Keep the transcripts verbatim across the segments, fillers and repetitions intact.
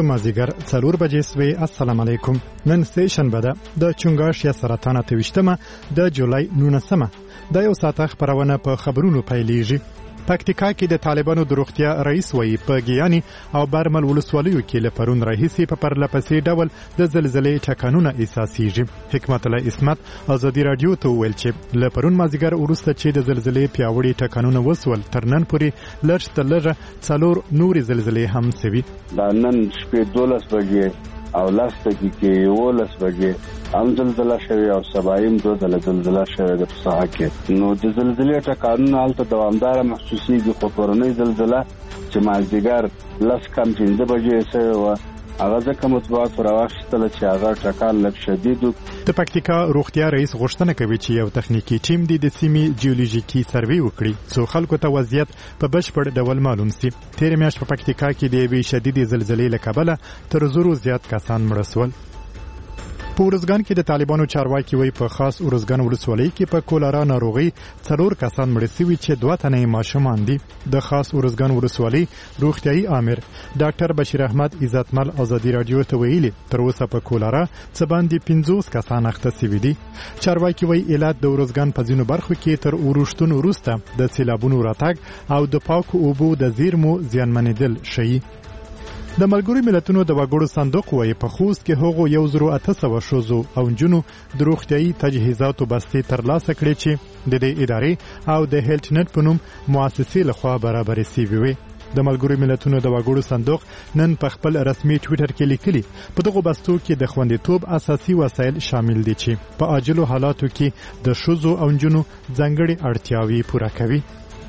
د مازیګر څلور بجې سوې. السلام علیکم. نن سه شنبه ده د چنګاش یا سرطان اته ویشتمه د جولای نولسمه. د یو ساعت خبرونه په خبرونو پیلېږي. پکتیکا کې د طالبانو د روغتیا رئیس وایي په ګیاني او برمل ولسوالیو کې له پرون راهیسې په پرلپسې ډول د زلزلې ټکانونه احساسېږي. حکمت الله اسمت ازادي رادیو ته وویل چې له پرون مازدیګر وروسته چې د زلزلې پیاوړي ټکانونه وسول تر نن پورې لږ تر لږه څلور نورې زلزلې هم سوي. دا نن شپې دولس بجې او لاس دقیقې یولس بجې هم زلزله شوې او سبایم دو دله زلزله شوې د ساحه کې. نو د زلزلې ټکانونه هلته دوامداره محسوسېږي، خو پرونۍ زلزله چې مازدیګر لس کم پنځه بجې شوې وه هغه ځکه مطبوعات راواخیستله چې هغه ټکان لږ شدید و. د پکتیکا روغتیا رئیس غوښتنه کوي چې یو تخنیکی ټیم د سیمې جیولوژیکي سروې وکړي څو خلکو ته وضعیت په بشپړ ډول معلوم شي. تېره میاشت په پکتیکا کې د یوې شدیدې زلزلې له کبله تر زرو زیات کسان مړه سول. په ورزګان کې د طالبانو چارواکي وایي په خاص ورزګان ولسوالۍ کې په کولرا ناروغي څلور کسان مړه شوي چې دوه تنه ماشومان دي. د خاص ورزګان ولسوالۍ روغتیايي امر ډاکټر بشیر احمد عزتمل ازادي رادیو ته ویلي تر اوسه په کولرا څه باندې پنځوس کسان اخته شوي دي. چارواکي وایي علت د ورزګان په ځینو برخو کې تر اورښتونو وروسته د سیلابونو راتګ او د پاکو اوبو د زیرمو زیانمنېدل شي. د ملګرو ملتونو د وګړو صندوق وایي په خوست کې هغو یو زرو اته سوه ښځو او نجونو د روغتیايي تجهیزاتو بستې ترلاسه کړې چې د دې ادارې او د هیلت نت په نوم مؤسسې لخوا برابرې سوي وي. د ملګرو ملتونو د وګړو صندوق نن په خپل رسمي ټویټر کې لیکلي په دغو بستو کې د خوندیتوب اساسي وسایل شامل دي چې په عاجلو حالاتو کې د ښځو او نجونو ځانګړې اړتیاوې پوره کوي.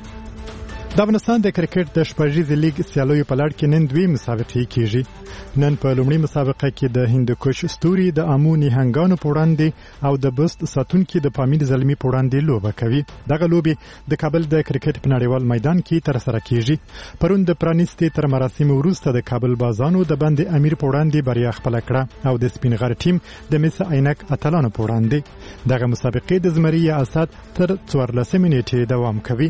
د افغانستان د کرکټ د شپږیزې لیګ سیالیو په لړ کې نن دوی مسابقې کیږي. نن په لومړۍ مسابقه کې د هندوکش ستوري د امو نهنګانو په وړاندې او د بست ساتونکي د پامیر زلمي په وړاندې لوبه کوي. دغه لوبې د کابل د کرکټ په نړیوال میدان کې ترسره کیږي. پرون د پرانیستي تر مراسمو وروسته د کابل بازانو د بند امیر په وړاندې بریا خپله کړه او د سپین غر ټیم د مس عینک اتلانو په وړاندې. دغه مسابقې د زمري اسد تر څوارلسمې نیټې دوام کوي.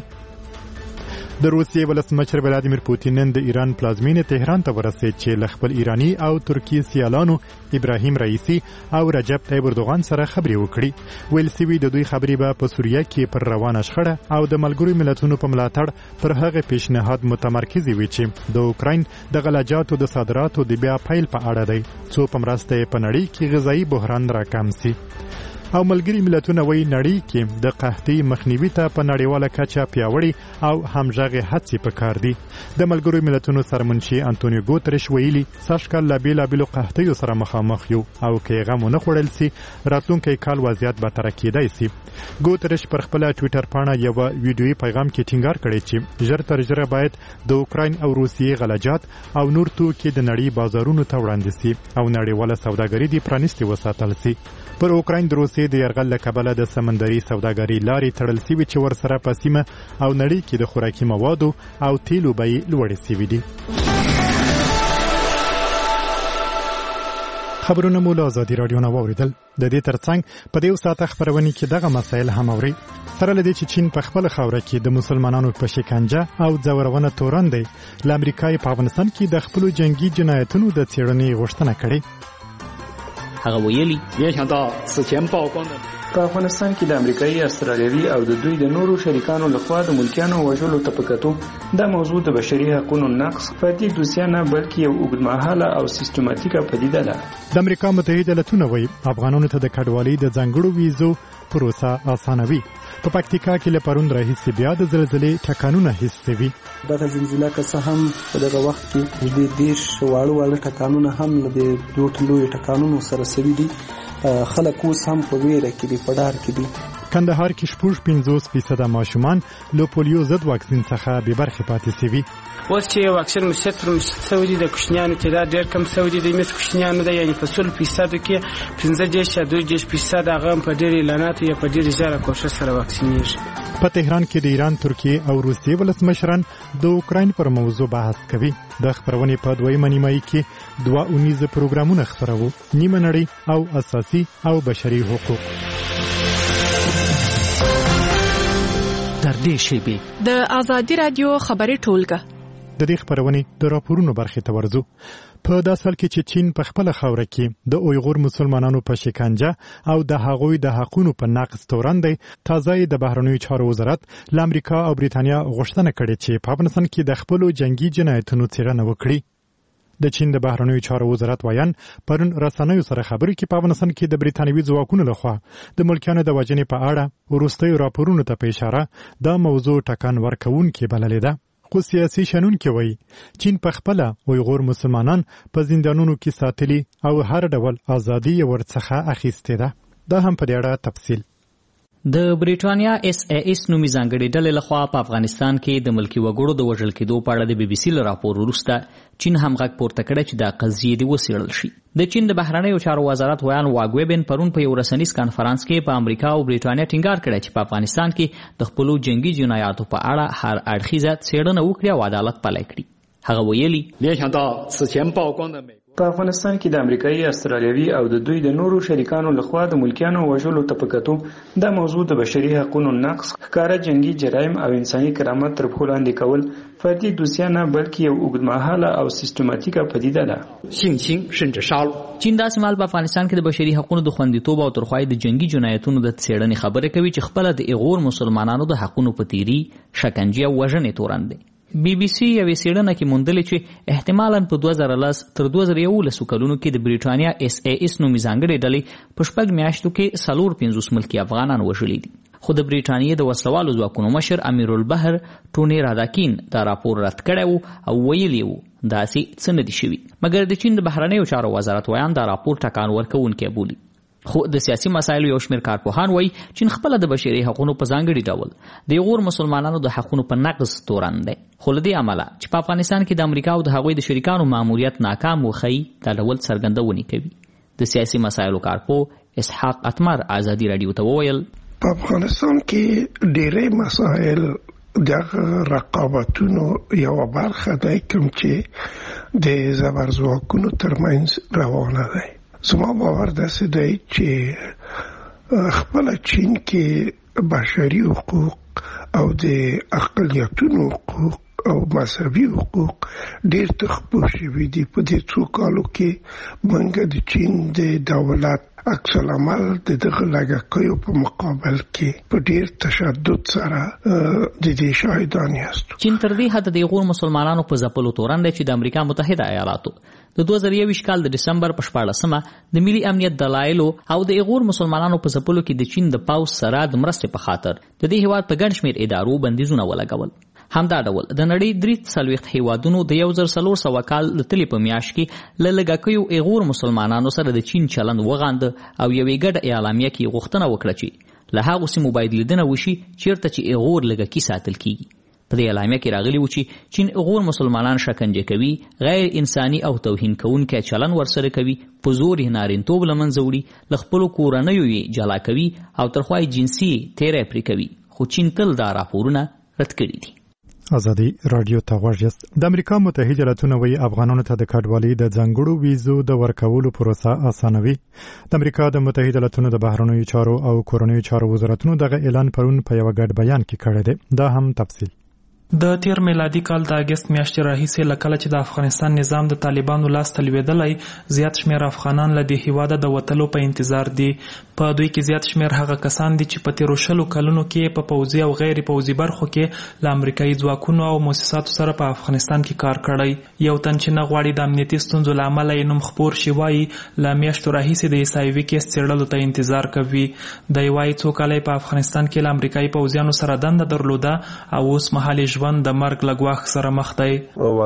د روسیې ولسمشر ولادیمیر پوتین نن د ایران پلازمینې تهران ته ورسېد چې له خپل ایرانی او ترکی سیالانو ابراهیم رئیسی او رجب طیب اردوغان سره خبرې وکړي. ویل سوي د دوی خبرې به په سوریه کې پر روانه شخړه او د ملګرو ملتونو په ملاتړ پر هغه پیشنهاد متمرکزې وي چې د اوکراین د غلجاتو د صادراتو د بیا پیل په اړه دی څو په مرسته یې په نړۍ کې غذایي بحران راکم سي. او ملګری ملتونه وایي نړۍ کې د قحطۍ مخنیوي ته په نړیواله کچه پیاوړي او همغږې هڅې پکار دي. د ملګرو ملتونو سرمنشي انټونیو ګوتریش ویلي سږکال له بېلابېلو قحطیو سره مخامخ یو او که یې غم ونه خوړل سي راتلونکی کال وضعیت بدتره کیدای سي. ګوتریش پر خپله ټویټر پاڼه یوه ویډیویي پیغام کې ټینګار کړی چې ژر تر ژره باید د اوکراین او روسیې غلجات او نور توکي د نړۍ بازارونو ته وړاندې سي او نړیواله سوداګري دې پرانیستې وساتل سي. پر اوکراین د روسیې د یرغل له کبله د سمندري سوداګرۍ لارې تړل سوي چې ورسره په سیمه او نړۍ کې د خوراکي موادو او تیلو بیې لوړې سوي دي. خبرونه مو له ازادي رادیو نه واورېدل. د دې ترڅنګ په دې یو ساعته خپرونې کې دغه مسایل هم اورئ. سره له دې چې چین په خپله خاوره کې د مسلمانانو په شکنجه او ځورونه تورن دی له امریکا یې په افغانستان کې د خپلو جنګي جنایتونو د څېړنې غوښتنه کړې. هغه ویلي په افغانستان کې د امریکایي، استرالیوي او د دوی د نورو شریکانو لخوا د ملکیانو وژلو ته په کتو دا موضوع د بشري حقوقو نقض فردي دوسیه نه بلکې یو اوږدمهاله او سیستماتیکه پدیده ده. د امریکا متحده ایالتونه وایي افغانانو ته د کډوالۍ د ځانګړو ویزو پروسه اسانوي. په پکتیکا کې له پرون راهیسې بیا د زلزلې ټکانونه حس شوي. دغه زلزله که څه هم په دغه وخت کې نږدې دېرش واړه واړه ټکانونه هم له دې دوه لویو ټکانونو سره سوي دي. خلک اوس هم په ویره کې دي، په ډار کې دي. کندهار کې شپږ پنځوس فیصده ماشومان له پولیو ضد واکسین څخه بې برخې پاتې شوي. اوس چې واکسین مشت پر مشت شوی دی د کوچنیانو تعداد ډېر کم شوی دی. د مس کوچنیانو دی یعنې په سل فیصدو کې پنځه دېرش یا دوه دېرش فیصد هغه هم په ډېرې اعلاناتو یا په ډېرې ژره کوښښ سره واکسینېږي. په تهران کې د ایران، ترکیې او روسیې ولسمشران د اوکراین پر موضوع بحث کوي. د خبرونې په دویمه نیمایي کې دوه اونیزه پروګرامونه خپرو، نیمه نړۍ او اساسي او بشري حقوق. تر دې شیبې د ازادي رادیو خبري ټولګه د دې خبرونې د راپورونو برخې ته ورځو. په داسې حال کې چې چین په خپل خوره کې د اویغور مسلمانانو په شکنجه او د هغوی د حقوقو په نقض تورن دی، تازه د بهرنیو چارو وزارت له امریکا او بریتانیا غوښتنه کړې چې په افغانستان کې د خپلو جنگي جنایتونو څېړنه وکړي. د چین د بهرنیو چارو وزارت وایان پرون رسنیو سره خبرې کې په افغانستان کې د بریتانوي ځواکونو لخوا د ملکیانو د وژنې په اړه وروستیو راپورونو ته په اشاره دا موضوع ټکان ورکوونکې بللې ده. خو سیاسي شنونکي وایي چین په خپله اویغور مسلمانان په زندانونو کې ساتلي او هر ډول ازادي ورڅخه اخیستې ده. دا هم په دې اړه تفصیل. د بریټانیا اس ای اس نومي ځانګړې ډلې لخوا په افغانستان کې د ملکي وګړو د وژل کېدو په اړه د بي بي سي له راپور وروسته چین هم غږ پورته کړی چې دا قضیې دې وڅېړل شي. د چین د بهرنیو چارو وزارت ویان واګویبن پرون په یو رسنیز کانفرنس کې په امریکا او بریټانیا ټینګار کړی چې په افغانستان کې د خپلو جنگي جنایاتو په اړه هر اړخیزه څېړنه وکړي او عدالت پلی کړي. هغه ویلي په افغانستان کې د امریکایي، استرالیوي او د دوی د نورو شریکانو لخوا د ملکیانو وژلو ته په کتو دا موضوع د بشري حقوقو نقض، ښکاره جنگي جرایم او انساني کرامت تر پښو لاندې کول فردي دوسیه نه بلکې یو اوږدمهاله او سیستماتیکه پدیده ده. چین داسې مهال په افغانستان کې د بشري حقوقو د خوندیتوب او ترخوایي د جنگي جنایتونو د څېړنې خبره کوي چې خپله د ایغور مسلمانانو د حقونو په تیري، شکنجې او وژنې تورن دی. بي بي سي یوې څېړنه کې موندلې چې احتمالاً په دوه زره لس تر دوه زره یولسو کلونو کې د بریټانیا اس ای اس نومي ځانګړې ډلې په شپږ میاشتو کې څلور پنځوس ملکي افغانان وژلي دي. خو د بریټانیې د وسلوالو ځواکونو مشر امیرالبحر ټوني راداکین دا راپور رد کړی و او ویلي و داسې څه نه دي شوي. مګر د چین د بهرنیو چارو وزارت ویان دا راپور ټکان ورکوونکی بولي. خو د سیاسي مسایلو یو شمېر کارپوهان وایي چین خپله د بشري حقوقو په ځانګړي ډول د ایغور مسلمانانو د حقونو په نقض تورن دی. خو له دې امله چې په افغانستان کې د امریکا او د هغوی د شریکانو ماموریت ناکام وښیي دا ډول څرګندونې کوي. د سیاسي مسایلو کارپوه اسحاق اتمر ازادي راډیو ته وویل په افغانستان کې ډېری مسایل د رقابتونو یوه برخه دی کوم چې د زبرځواکونو ترمنځ روانه دی. زما باور داسې دی چې خپل چین کې بشري حقوق او د اقلیتونو حقوق او مذهبي حقوق ډېر تخپو شوي دي. په دې څو کالو کې موږ د چین د دولت عکس العمل د دغه لږکیو په مقابل کې په ډېر تشدد سره د دې شاهدان یاستو. چین تر دې حده د ایغور مسلمانانو په ځپلو تورن دی چې د امریکا متحده ایالاتو د دوه زره یوویشت کال د ډسمبر په شپاړلسمه د ملي امنیت دلایلو او د ایغور مسلمانانو په ځپلو کې د چین د پوځ سره د مرستې په خاطر د دې هېواد په ګڼ شمېر ادارو بندیزونه ولګول. همدا ډول د نړۍ درې څلوېښت هېوادونو د یو زر څلور سوه کال د تلې په میاشت کې له لږکیو ایغور مسلمانانو سره د چین چلند وغانده او یوې ګډه اعلامیه کې غوښتنه وکړه چې له هغو سیمو باید لیدنه وشي چیرته چې ایغور لږکي ساتل کیږي. په دې اعلامیه کې راغلي و چې چین ایغور مسلمانان شکنجه کوي، غیر انساني او توهین کوونکی چلند ورسره کوي، په زور یې نارینتوب له منځه وړي، له خپلو کورنیو یې جلا کوي او ترخوای جنسي تیری پرې کوي. خو چین تل دا راپورونه رد کړي دي. ازادي راډیو ته غوږ یاست. د امریکا متحده ایالاتونو وایي افغانانو ته د کډوالۍ د ځانګړو ویزو د ورکولو پروسه اسانوي. د امریکا د متحده ایالاتونو د بهرنیو چارو او کورنیو چارو وزارتونو دغه اعلان پرون په یو ګډ بیان کې کړی دی. دا هم تفصیل. د تیر میلادي کال د اگست میاشتې راهیسې له کله چې د افغانستان نظام د طالبانو لاس ته لوېدلی، زیات شمېر افغانان له دې هېواده د وتلو په انتظار دي. په دوی کې زیات شمېر هغه کسان دي چې په تېرو شلو کلونو کې په پوځي او غیر پوځي برخو کې له امریکایي ځواکونو او موسساتو سره په افغانستان کې کار کړی. یو تن چې نه غواړي د امنیتي ستونزو له امله یې نوم خپور شي وایي له میاشتو راهیسې د عیسایوي کیس څېړلو ته انتظار کوي. دی وایي څو کاله په افغانستان کې له امریکایي پوځیانو سره دنده درلوده او اوس مهال ژوند د مرګ له ګواښ سره مخ دی.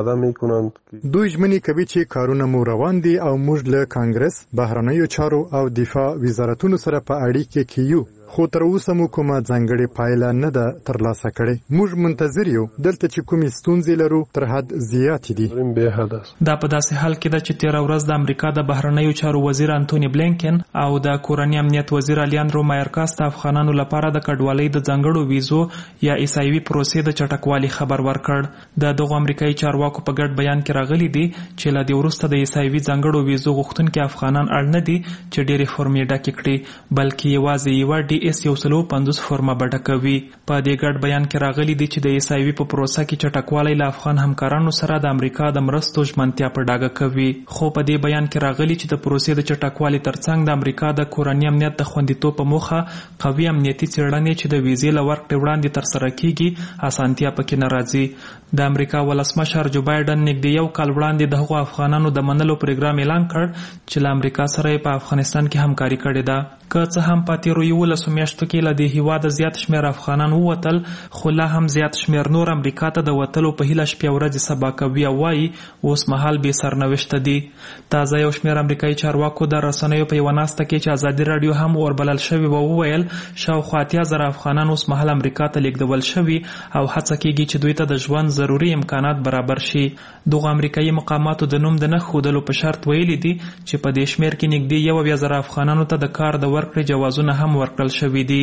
دوی ژمنې کوي چې کارونه مو روان دي او موږ له کانګرس، بهرنیو چارو او دفاع وزارتونو سره په اړیکه کې یو. خو تر اوسه مو کومه ځانګړې پایله نه ده ترلاسه کړې. موږ منتظر یو دلته چې کومې ستونزې لرو تر حد زیاتې دي. دا په داسې حال کې ده چې تېره ورځ د امریکا د بهرنیو چارو وزیر انټوني بلینکن او د کورني امنیت وزیر الیاندرو مایرکاس د افغانانو لپاره د کډوالۍ د ځانګړو ویزو یا عیسایوي پروسې د چټکوالي خبر ورکړ. د دغو امریکایي چارواکو په ګډ بیان کې راغلي دي چې له دې وروسته د عیسایوي ځانګړو ویزو غوښتونکي افغانان اړ نه دي چې ډېرې فورمې ډکې کړي، بلکې یوازې یوه ډي ای اس یو سلو پنځوس فورمه بډکوي. په دې ګډ بیان کې راغلي دي چې د ایسایوي په پروسه کې چټکوالی له افغان همکارانو سره د امریکا د مرستو ژمنتیا په ډاګه کوي. خو په دې بیان کې راغلي چې د پروسې د چټکوالي ترڅنګ د امریکا د کورني امنیت د خوندیتوب په موخه قوي امنیتي څېړنې چې د ویزې له ورکړې وړاندې ترسره کیږي اسانتیا پکې نه راځي. د امریکا ولسمشر جو بایډن نږدې یو کال وړاندې د هغو افغانانو د منلو پروګرام اعلان کړ چې له امریکا سره په افغانستان کې همکاري کړې ده. که څه هم په تیرو یولسو میاشتو کې له دې هیواده زیات شمېر افغانان ووتل، خو لا هم زیات شمېر نور امریکا ته د وتلو په هیله شپې ورځې سبا کوي او وایي اوس مهال بې سرنوشته دي. تازه یو شمېر امریکایي چارواکو د رسنیو په یوه ناسته کې چې ازادي راډیو هم اوربلل شوې وه وویل شاوخوا اتیا زره افغانان اوس مهال امریکا ته لیږدول شوي او هڅه کیږي چې دوی ته د ژوند ضروري امکانات برابر شي. دغو امریکایي مقاماتو د نوم د نه ښودلو په شرط ویلي دي چې په دې شمېر کې نږدې یو اویا زره افغانانو ته د کار د ورکړې جوازونه هم ورکړل شوي دي.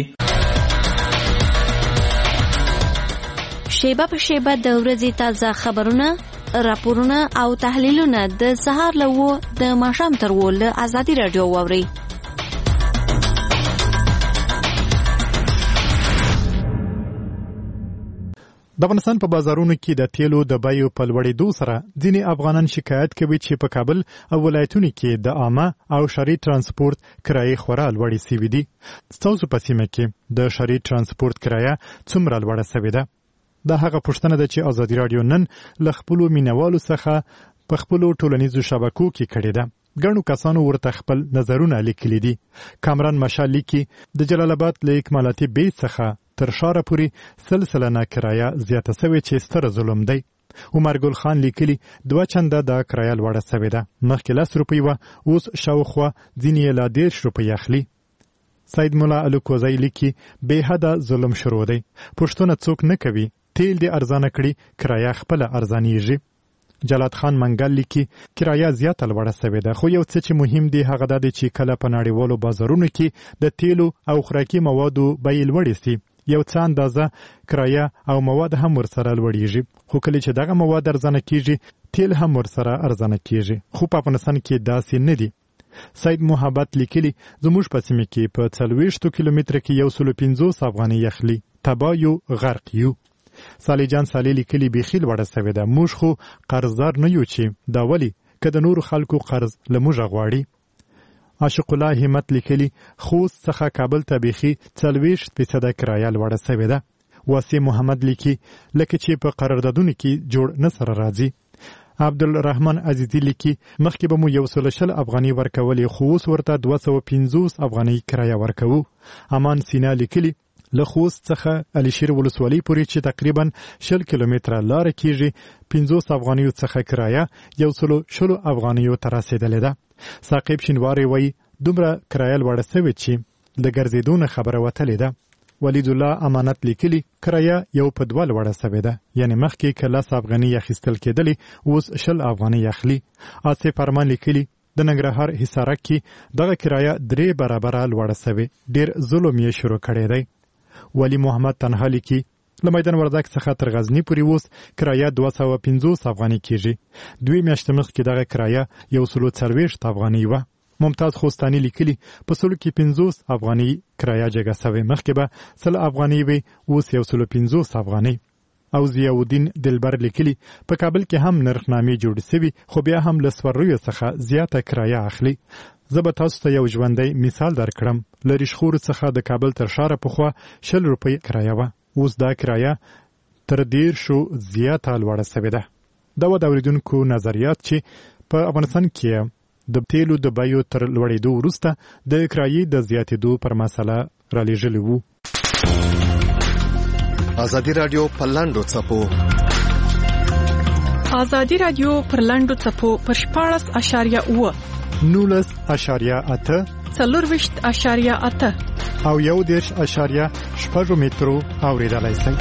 شیبه په شیبه د ورځې تازه خبرونه، راپورونه او تحلیلونه د سهار له اوو د ماښام تر اوو له ازادي راډیو واورئ. د افغانستان په بازارونو کې د تیلو د بیو په لوړېدو سره ځینې افغانان شکایت کوي چې په کابل او ولایتونو کې د عامه او شهري ترانسپورت کرایې خورا لوړې سوي دي. ستاسو په سیمه کې د شهري ترانسپورت کرایه څومره لوړه سوې ده؟ دا هغه پوښتنه ده چې ازادي راډیو نن له خپلو مینوالو څخه په خپلو ټولنیزو شبکو کې کړې ده. ګڼو کسانو ورته خپل نظرونه لیکلي دي. کامران مشال لیکي د جلال آباد له اکمالاتي بیس څخه تر ښاره پورې سل سلنه کرایه زیاته سوې چې ستره ظلم دی. عمر ګل خان لیکلي دوه چنده دا کرایه لوړه سوې ده. مخکې لس روپۍ وه، اوس شاوخوا ځینې یې لا دېرش روپۍ اخلي. سید ملا الکوزی لیکي بې حده ظلم شروع دی. پوښتنه څوک نه کوي، تیل دې ارزانه کړي، کرایه خپله ارزانیږي. جلات خان منګل لیکي کرایه زیاته لوړه سوې ده، خو یو څه چې مهم دی هغه دا دی چې کله په نړیوالو بازارونو کې د تیلو او خوراکي موادو بیې لوړې سي یو څه اندازه کرایه او مواد هم ورسره لوړیږي. خو کله چې دغه مواد ارزانه کیږي تیل هم ورسره ارزانه کیږي. خو په افغانستان کې داسې نه دي. سید محبت لیکلي زموږ په سیمه کې په څلوېښتو کیلومتره کې یو سلو پنځوس افغانۍ اخلي. تبا یو غرق یو. صالح جان صالح لیکلي بیخي لوړه سوې ده. موږ خو قرضدار نه یو چې دا ولې که د نورو خلکو قرض له موږه غواړي. عاشق الله همت لیکلي خوست څخه کابل ته بیخي څلوېښت فیصده کرایه لوړه سوې ده. واسع محمد لیکي لکه چې په قراردادونو کې جوړ نه سره راځي. عبدالرحمن عزیزی لیکي مخکې به مو یو سل شل افغانۍ ورکولې خو اوس ورته دوه سوه پنځوس افغانۍ کرایه ورکوو. امان سینا لیکلي له خوست څخه علشیر ولسوالۍ پورې چې تقریبا شل کیلومتره لاره کیږي پنځوس افغانیو څخه کرایه یو سلو شلو افغانیو ته رسېدلې ده. ثاقب شینواری وایي دومره کرایه لوړه سوې چې د ګرځېدو نه خبره وتلې ده. ولید الله امانت لیکلي کرایه یو په دوه لوړه سوې ده، یعنې مخکې که لس افغانۍ اخیستل کېدلې اوس شل افغانۍ اخلي. آصف ارمان لیکلي د ننګرهار حصارک کې دغه کرایه درې برابره لوړه سوې، ډېر ظلم یې شروع کړی دی. ولی محمد تنها لیکي له میدان وردګ څخه تر غزني پورې اوس کرایه دوه سوه پنځوس افغانۍ کیږي. دوی میاشتې مخکې دغه کرایه یو سلو څلوېښت افغانۍ وه. ممتاز خوستاني لیکلي په سلو کې پنځوس افغانۍ کرایه جګه سوې، مخکې به سل افغانۍ وي اوس یو سلو پنځوس افغانۍ. او ضیاءالدین دلبر لیکلي په کابل کې هم نرخنامې جوړې سوي خو بیا هم له سوریو څخه زیاته کرایه اخلي. زه به تاسو ته یو ژوندی مثال درکړم. له ریشخورو څخه د کابل تر ښاره پخوا شل روپۍ کرایه وه، اوس دا کرایه تر دېرشو زیاته لوړه سوې ده. دا و د اورېدونکو نظریات چې په افغانستان کې د تیلو د بیو تر لوړېدو وروسته د کرایې د زیاتېدو پر مسله رالیږلي وو. ازادي راډیو په لاندو څپو ازادي راډیو پر لاندو څپو پر شپاړس اشاریه اوه نولس اشاریه اته څلورویشت اشاریه اته او یو دېرش اشاریه شپږ مترو اورېدلای شئ.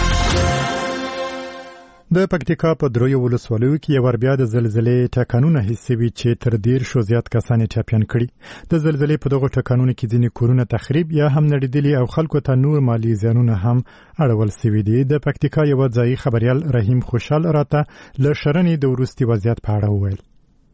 د پکتیکا په دریو ولسوالیو کې یو ور بیا د زلزلې ټکانونه حس شوي چې تر دېرشو زیات کسان یې ټپیان کړي. د زلزلې په دغو ټکانونو کې ځینې کورونه تخریب یا هم نړېدلي او خلکو ته نور مالي زیانونه هم اړول شوي دي. د پکتیکا یو ځایي خبریال رحیم خوشحال راته له شرنې د وروستي وضعیت په اړه وویل.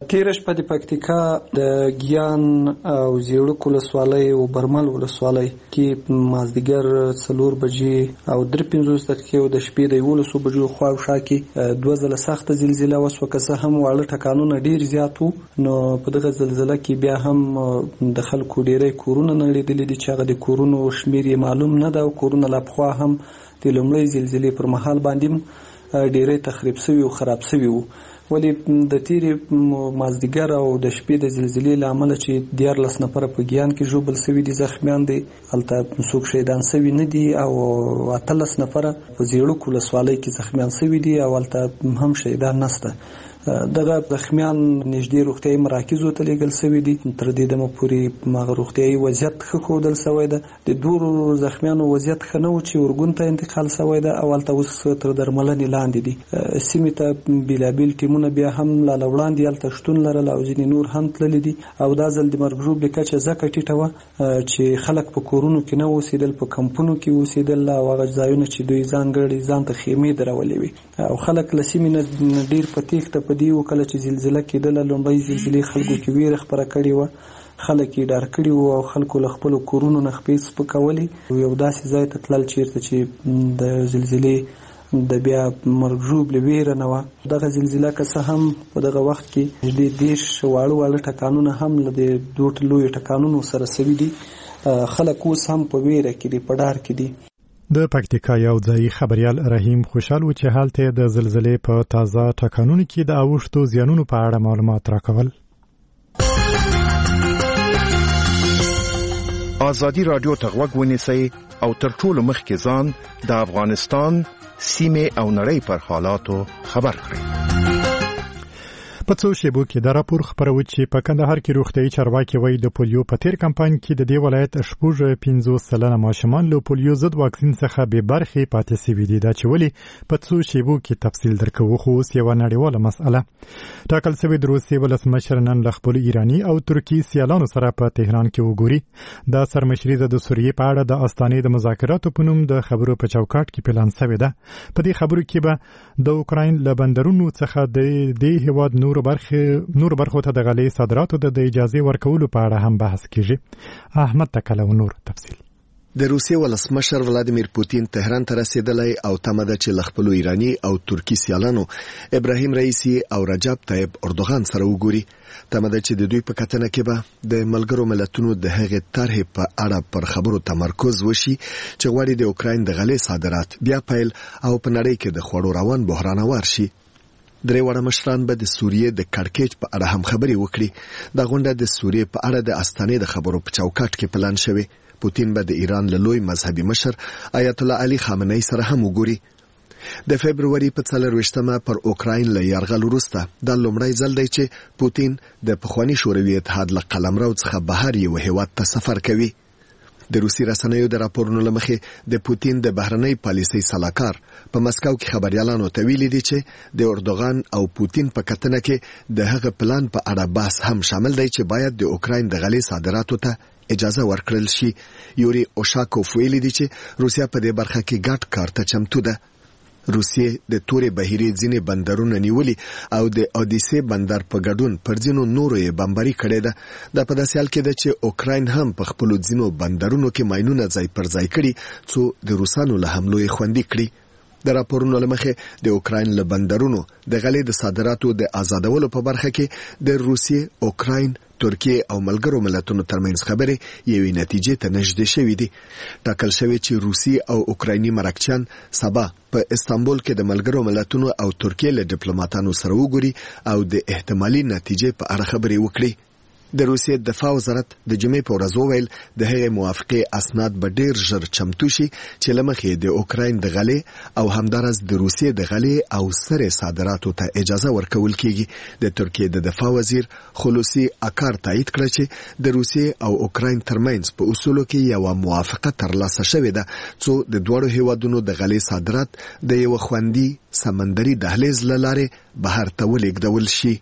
تیره شپه د پکتیکا د ګیان او زیړک ولسوالۍ او برمل ولسوالۍ کې مازدیګر څلور بجې او درې پنځوس دقیقې د شپې د یولسو بجو خواوشا کې دوه ځله سخته زلزله وسوه، که څه هم واړه ټکانونه ډېر زیات وو. نو په دغه زلزله کې بیا هم د خلکو ډېری کورونه نړېدلي دي چې هغه د کورونو شمېر یې معلوم نه ده او کورونه لا پخوا هم د لومړۍ زلزلې پر مهال باندې ډېری تخریب سوي او خراب سوي وو. ولې د تیرې مازدیګر او د شپې د زلزلې له امله چې دیارلس نفره په ګیان کې ژوبل سوي دي، زخمیان دي، هلته څوک شهیدان سوي نه دي او اتلس نفره په زیړک ولسوالۍ کې زخمیان سوي دي او هلته هم شهیدان نشته. دغه زخمیان نږدې روغتیایي مراکزو ته لیږل سوي دي. تر دې دمه پورې هغه روغتیایي وضعیت ښه ښودل سوی ده. د دوو زخمیانو وضعیت ښه نه و چې اورګون ته انتقال سوی ده او هلته اوس تر درملنې لاندې دي. سیمې ته بیلابیل ټیمونه بیا هم لا له وړاندې هلته شتون لرل او ځینې نور هم تللي دي او دا ځل د مرګ ژوبلې کچه ځکه ټیټه وه چې خلک په کورونو کې نه اوسېدل، په کمپونو کې اوسېدل او هغه ځایونه چې دوی ځانګړي ځان ته خیمې درولې وي او خلک له سیمې نه ډېر په تېښته په دې و. کله چې زلزله کېدله لومړۍ زلزلې خلکو کې ویره خپره کړې وه، خلک یې ډار کړي وو او خلکو له خپلو کورونو نه خپې سپکولې. یو داسې ځای ته تلل چېرته چې د زلزلې د بیا مرګ ژوبلې ویره نه وه. دغه زلزله که څه هم په دغه وخت کې نږدې دېرش واړه واړه ټکانونه هم له د دوه لویو ټکانونو سره سوي دي. خلک اوس هم په ویره کې دي، په ډار کې دي. د پکتیکا یو ځایي خبریال رحیم خوشحال و چې هلته د زلزلې په تازه ټکانونو کې د اوښتو زیانونو په اړه معلومات راکول. ازادي راډیو ته غوږ ونیسئ او تر ټولو مخکې ځان د افغانستان سیمې او نړۍ پر حالاتو خبر کړئ. په څو شیبو کې دا راپور خپروي چې په کندهار کې روغتیایي چارواکي وایي د پولیو په تیر کمپاین کې د دې ولایت شپږ پنځوس سلنه ماشومان له پولیو ضد واکسین څخه بې برخې پاتې سوي دي. دا چې ولې په څو شیبو کې تفصیل درکوو، خو اوس یوه نړیواله مسئله ټاکل سوې د روسیې ولسمشر نن له خپلو ایراني او ترکي سیالانو سره په تهران کې وګوري. دا سرمشري د سوریې په اړه د استانې د مذاکراتو په نوم د خبرو په چوکاټ کې پلان سوې ده. په دې خبرو کې به د اوکراین له بندرونو څخه د دې هېواد نور برخه نور برخو ته د غلې صادراتو د اجازه ورکولو په اړه هم بحث کیږي. احمد تکلو نور تفصیل. د روسیې ولسمشر ولادیمیر پوتین تهران ته رسیدلی او تمه ده چې له خپلو ایراني او ترکي سیالانو ابراهیم رئیسی او رجب طیب اردوغان سره وګوري. تمه ده چې د دوی په کتنه کې به د ملګرو ملتونو د هغې طرحې په اړه پر خبرو تمرکز وشي چې غواړي د اوکراین د غلې صادرات بیا پیل او په نړۍ کې د خوړو روان بحران اوار شي. درې واړه مشران به د سوریې د کړکېچ په اړه هم خبرې وکړي. د غونډه د سوریې په اړه د استانې د خبرو په چوکاټ کې پلان شوی. پوتین به د ایران له لوی مذهبي مشر آیت الله علي خامنه‌ای سره هم وګوري. د فبرवरी په څلرویشتمه پر اوکراین له یرغل وروسته د لومړی ځل دی چې پوتین د پخوانی شوروي اتحاد له قلمرو څخه بهر یو هیواد ته سفر کوي. د روسي رسنیو د راپورونو لمخې د پوتین د بهرنۍ پالیسۍ سلاکار په مسکو کې خبريالانو ته ویلي دي چې د اردوغان او پوتین په کتنه کې د هغه پلان په اړه بحث هم شامل دی چې باید د اوکراین د غلې صادراتو ته اجازه ورکړل شي. یوري اوشاکوف ویلي دي چې روسیا په دې برخه کې ګډ کار ته چمتو ده. روسیې د تورې بهیرې ځینې بندرونه نیولي او د اودیسې بندر په ګډون پر ځینو نورو یې بمباري کړې ده. دا په داسې حال کې ده چې اوکراین هم په خپلو ځینو بندرونو کې ماینونه ځای پر ځای کړي څو د روسانو له حملو یې خوندي کړي. د راپورونو له مخې د اوکراین له بندرونو د غلې د صادراتو د آزادولو په برخه کې د روسیې، اوکراین، ترکیه او ملګرو ملتونو ترمنځ خبرې یوې نتیجې ته نږدې شوې دي. ټاکل شوی چې روسي او اوکرایني مرکچیان سبا په استانبول کې د ملګرو ملتونو او ترکیه له ډیپلوماټانو سره وګوري او د احتمالي نتیجې په اړه خبرې وکړي. د روسیې دفاع وزارت د جمعې په ورځ وویل د هغې موافقې اسناد به ډیر ژر چمتو شي چې له مخې د اوکراین د غلې او همدارس د روسیې د غلې او سرې صادراتو ته اجازه ورکول کیږي. د ترکیې د دفاع وزیر خلوصي اکار تایید کړ چې د روسیې او اوکراین ترمنځ په اصولو کې یو موافقه ترلاسه شوې ده څو د دوړو هیوادونو د غلې صادرات د یو خوندي سمندري دهلیز له لارې بهر ته ولېږدول شي.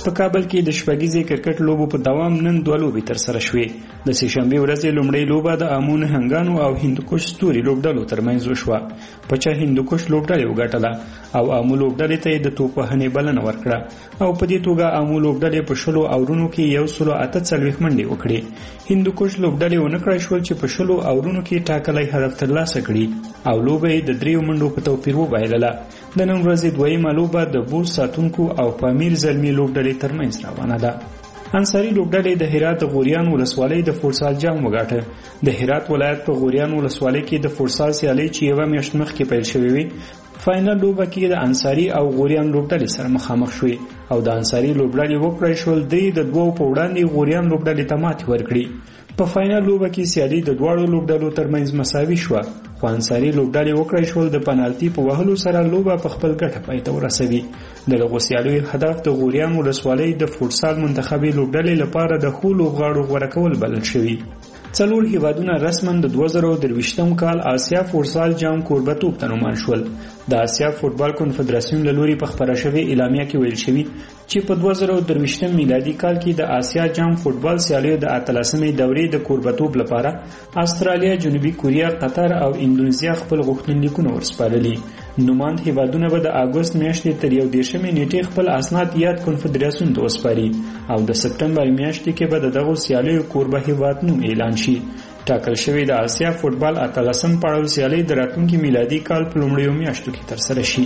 په کابل کې د شپږیزې کرکټ لوبو په دوام نن دوه لوبې ترسره شوې. د سهشنبې ورځې لومړۍ لوبه د آمو نهنګانو او هندوکش ستوري لوبډلو ترمنځ وشوه. په چا هندوکش لوبډلې وګټله او آمو لوبډلې ته یې د توپ وهنې بلنه ورکړه او په دې توګه آمو لوبډلې په شلو اورونو کې یو سلو اته څلوېښت منډې وکړې. هندوکش لوبډلې ونه کړای شول چې په شلو اورونو کې ټاکلی هدف ترلاسه کړي او لوبه یې د دریو منډو په توپیر وبایلله. د نن ورځې دویمه لوبه د بوس ساتونکو او پامیر زلمي لوبډلې ترمنځ روانه ده. انصاري لوبډلې د هرات د غوریان ولسوالۍ د فوټسال جام وګاټه. د هرات ولایت په غوریان ولسوالۍ کې د فوټسال سیالۍ چې یوه میاشت مخکې پیل شوې وي، فاینل لوبه کې د انصاري او غوریان لوبډلې سره مخامخ شوې او د انصاري لوبډلې وکړای شول دوی د دوو په وړاندې غوریان لوبډلې ته ماتې ورکړي. په فاینل لوبه کې سیالي د دواړو لوبډلو ترمنځ مساوي شوه، خو انصاري لوبډلې وکړای شول د پنالتي په وهلو سره لوبه په خپل ګټه پای ته ورسوي. د دغو سیالیو هدف د غوریان ولسوالۍ د فوټسال منتخبي لوبډلې لپاره د ښو لوبغاړو غوره کول بلل شوي. څلور هیوادونه رسما د دوه زره درویشتم کال آسیا فوټسال جام کوربه‌توب ته نومان شول. د آسیا فوټبال کنفدراسیون له لوري په خپره شوې اعلامیه کې ویل شوي چې په دوه زره درویشتم میلادي کال کې د آسیا جام فوټبال سیالیو د اتلسمې دورې د کوربه‌توب لپاره استرالیا، جنوبي کوریا، قطر او اندونیزیا خپل غوښتنلیکونه ورسپارلي. نوماند هیوادونه به د اګوست میاشتې تر یو دېرشمې نیټې خپل اسناد یاد کنفدراسیون ته وسپاري او د سپټمبر میاشتې کې به د دغو سیالیو کوربه هیواد نوم اعلان شي. ټاکل شوی د آسیا فوټبال اتلسم پړاو سیالۍ د راتلونکي میلادي کال په لومړیو میاشتو کې ترسره شي.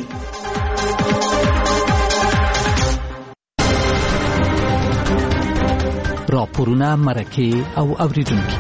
راپورونه، مرکې او اوریدونکي.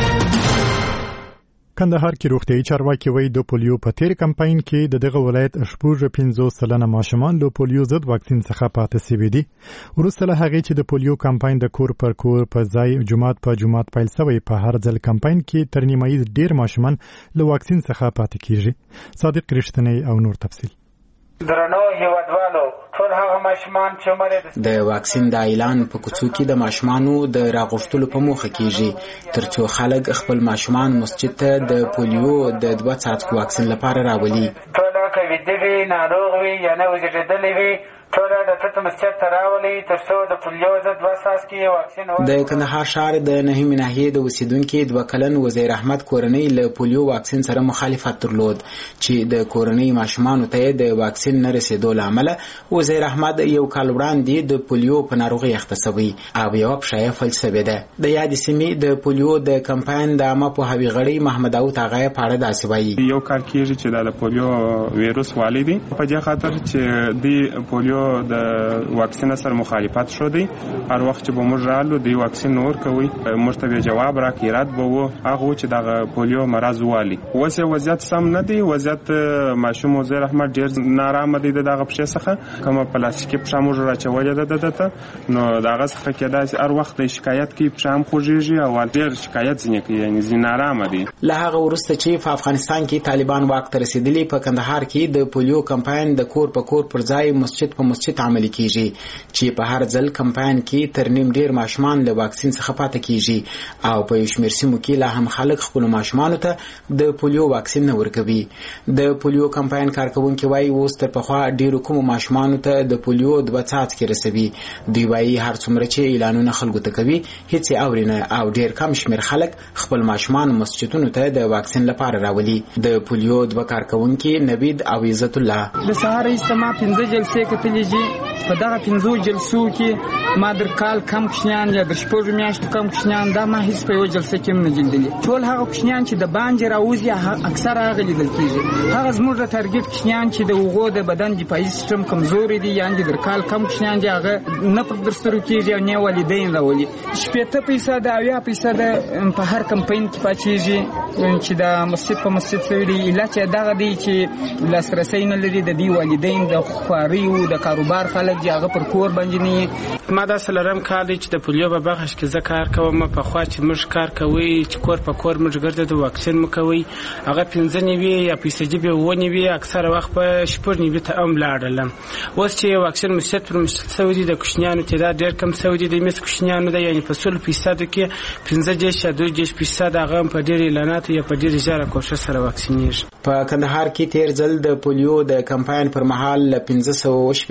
کندهار کې روغتیايي چارواکي وایي د پولیو په تیر کمپاین کې د دغه ولایت شپږ پنځوس سلنه ماشومان له پولیو ضد واکسین څخه پاتې شوي دي. وروسته له هغې چې د پولیو کمپاین د کور پر کور په ځای جومات په جومات پیل شوی، په هر ځل کمپاین کې تر نیمایي ډیر ماشومان له واکسین څخه پاتې کیږي. صادق رښتینی او نور تفصیل. درنو هیوادوالو، ټول هغه ماشومان چې عمر د واکسین د اعلان په کوڅو کې د ماشومانو د راغښتلو په موخه کیږي ترڅو خلک خپل ماشومان مسجد ته د پولیو د دوه څاڅکو واکسین لپاره راولي. ټول کوي د ناروغ وي یا نه وزیدلې وي ټول د تته مسجد ته راولي ترڅو د پولیو ضد دوه څاڅکي واکسین. د کندهار ښار د نهمې ناحیې د اوسیدونکو دوه کلن وزیر احمد کورنۍ له پولیو واکسین سره مخالفت درلود چې د کورنۍ ماشومانو ته د واکسین نه رسیدو له امله وزیر احمد یو کال وړاندې د پولیو په ناروغۍ اخته شوی او یو پښه فلج شوې ده. د یادې سیمې د پولیو د کمپاین د عامه پوهاوي غړي محمد داوود هغه په اړه داسې وایي. یو کال کېږي چې د پولیو ویروس والی دی، په دې خاطر چې د پولیو د واکسین سره مخالفت شو دی. هر وخت چې به موږ رالو دی واکسین نور کوي موږ ته جواب راکړي رات به وو هغه چې د پولیو مرض والی. اوس وضعیت سم نه دی، وضعیت ماشوم وزیر احمد ډیر نارامه دی دغه پښې څخه کومه پلاستیکي پښه موږ راچولې ده دته نو دغه څخه کېدای هر وخت شکایت کوي پښه هم خوږیږي او ډیر شکایت ځنې کوي، یعنی ځین نارامه دی. له هغه وروسته چې په افغانستان کې طالبان واک ته رسیدلي، په کندهار کې د پولیو کمپاین د کور په کور پر ځای مسجد په مسجد عملي کیږي چې په هر ځل کمپاین کې تر نیم ډیر ماشومان له واکسین څخه پاتې کیږي او په شمیر سیمو کې لا هم خلک خپل ماشومان ته د پولیو واکسین نه ورکوي. د پولیو کمپاین کارکونکو وايي اوس تر پخوا ډیرو کوم ماشومان ته د پولیو د بچات کې رسوي. دوی وايي هر څومره چې اعلانونه خلکو ته کوي هیڅ اورینه او ډیر کم شمیر خلک خپل ماشومان مسجدونو ته د واکسین لپاره راولي. د پولیو د کارکونکو نوید او عزت الله د سهار اجتماع پنځه جلسې کتلېږي. په دغه پنځو جلسو کې ما در کال کم کوچنیان یا در شپږو میاشتو کم کوچنیان دا ما هیڅ په یوه جلسه کې هم نه لیدلي. ټول هغه کوچنیان چې د باندې راوځي اکثر هغه لیدل کېږي. هغه زموږ د ټارګټ کوچنیان چې د هغو د بدن دفاعي سیسټم کمزوري دي یعنې در کال کم کوچنیان دي هغه نه پر درسترو کېږي او نه والدین راولي. شپېته فیصده اویا فیصده په هر کمپاین کې پاتېږي چې د مسجد په مسجد شوي دي. علت یې دغه دی چې لاسرسی نه لري د دې والدین د خواریو د کاروبار خلک چې هغه پر کور باندې نه. ما دا سلرم کال دی چې د پولیو په بخش کې زه کار کوم. په خوا چې موږ کار کوي چې کور په کور موږ ګرځو د واکسین مو کوي هغه پنځه نیوي یا فیصدي به و نیوي اکثره وخت په شپږ نیوي ته هم لاړلم. اوس چې واکسین مسجد پر مسجد شوی دی د کوچنیانو تعداد ډېر کم شوی دی. د مس کوچنیانو دی یعنې په سلو فیصدو کې پنځه دېرش یا دوه دېرش فیصد هغه په ډېر اعلاناتو یا په ډېر زیاته کوشش سره واکسینېږي. په کندهار کې تیر ځل د پولیو د کمپاین پر مهال له پنځه سوه شپږ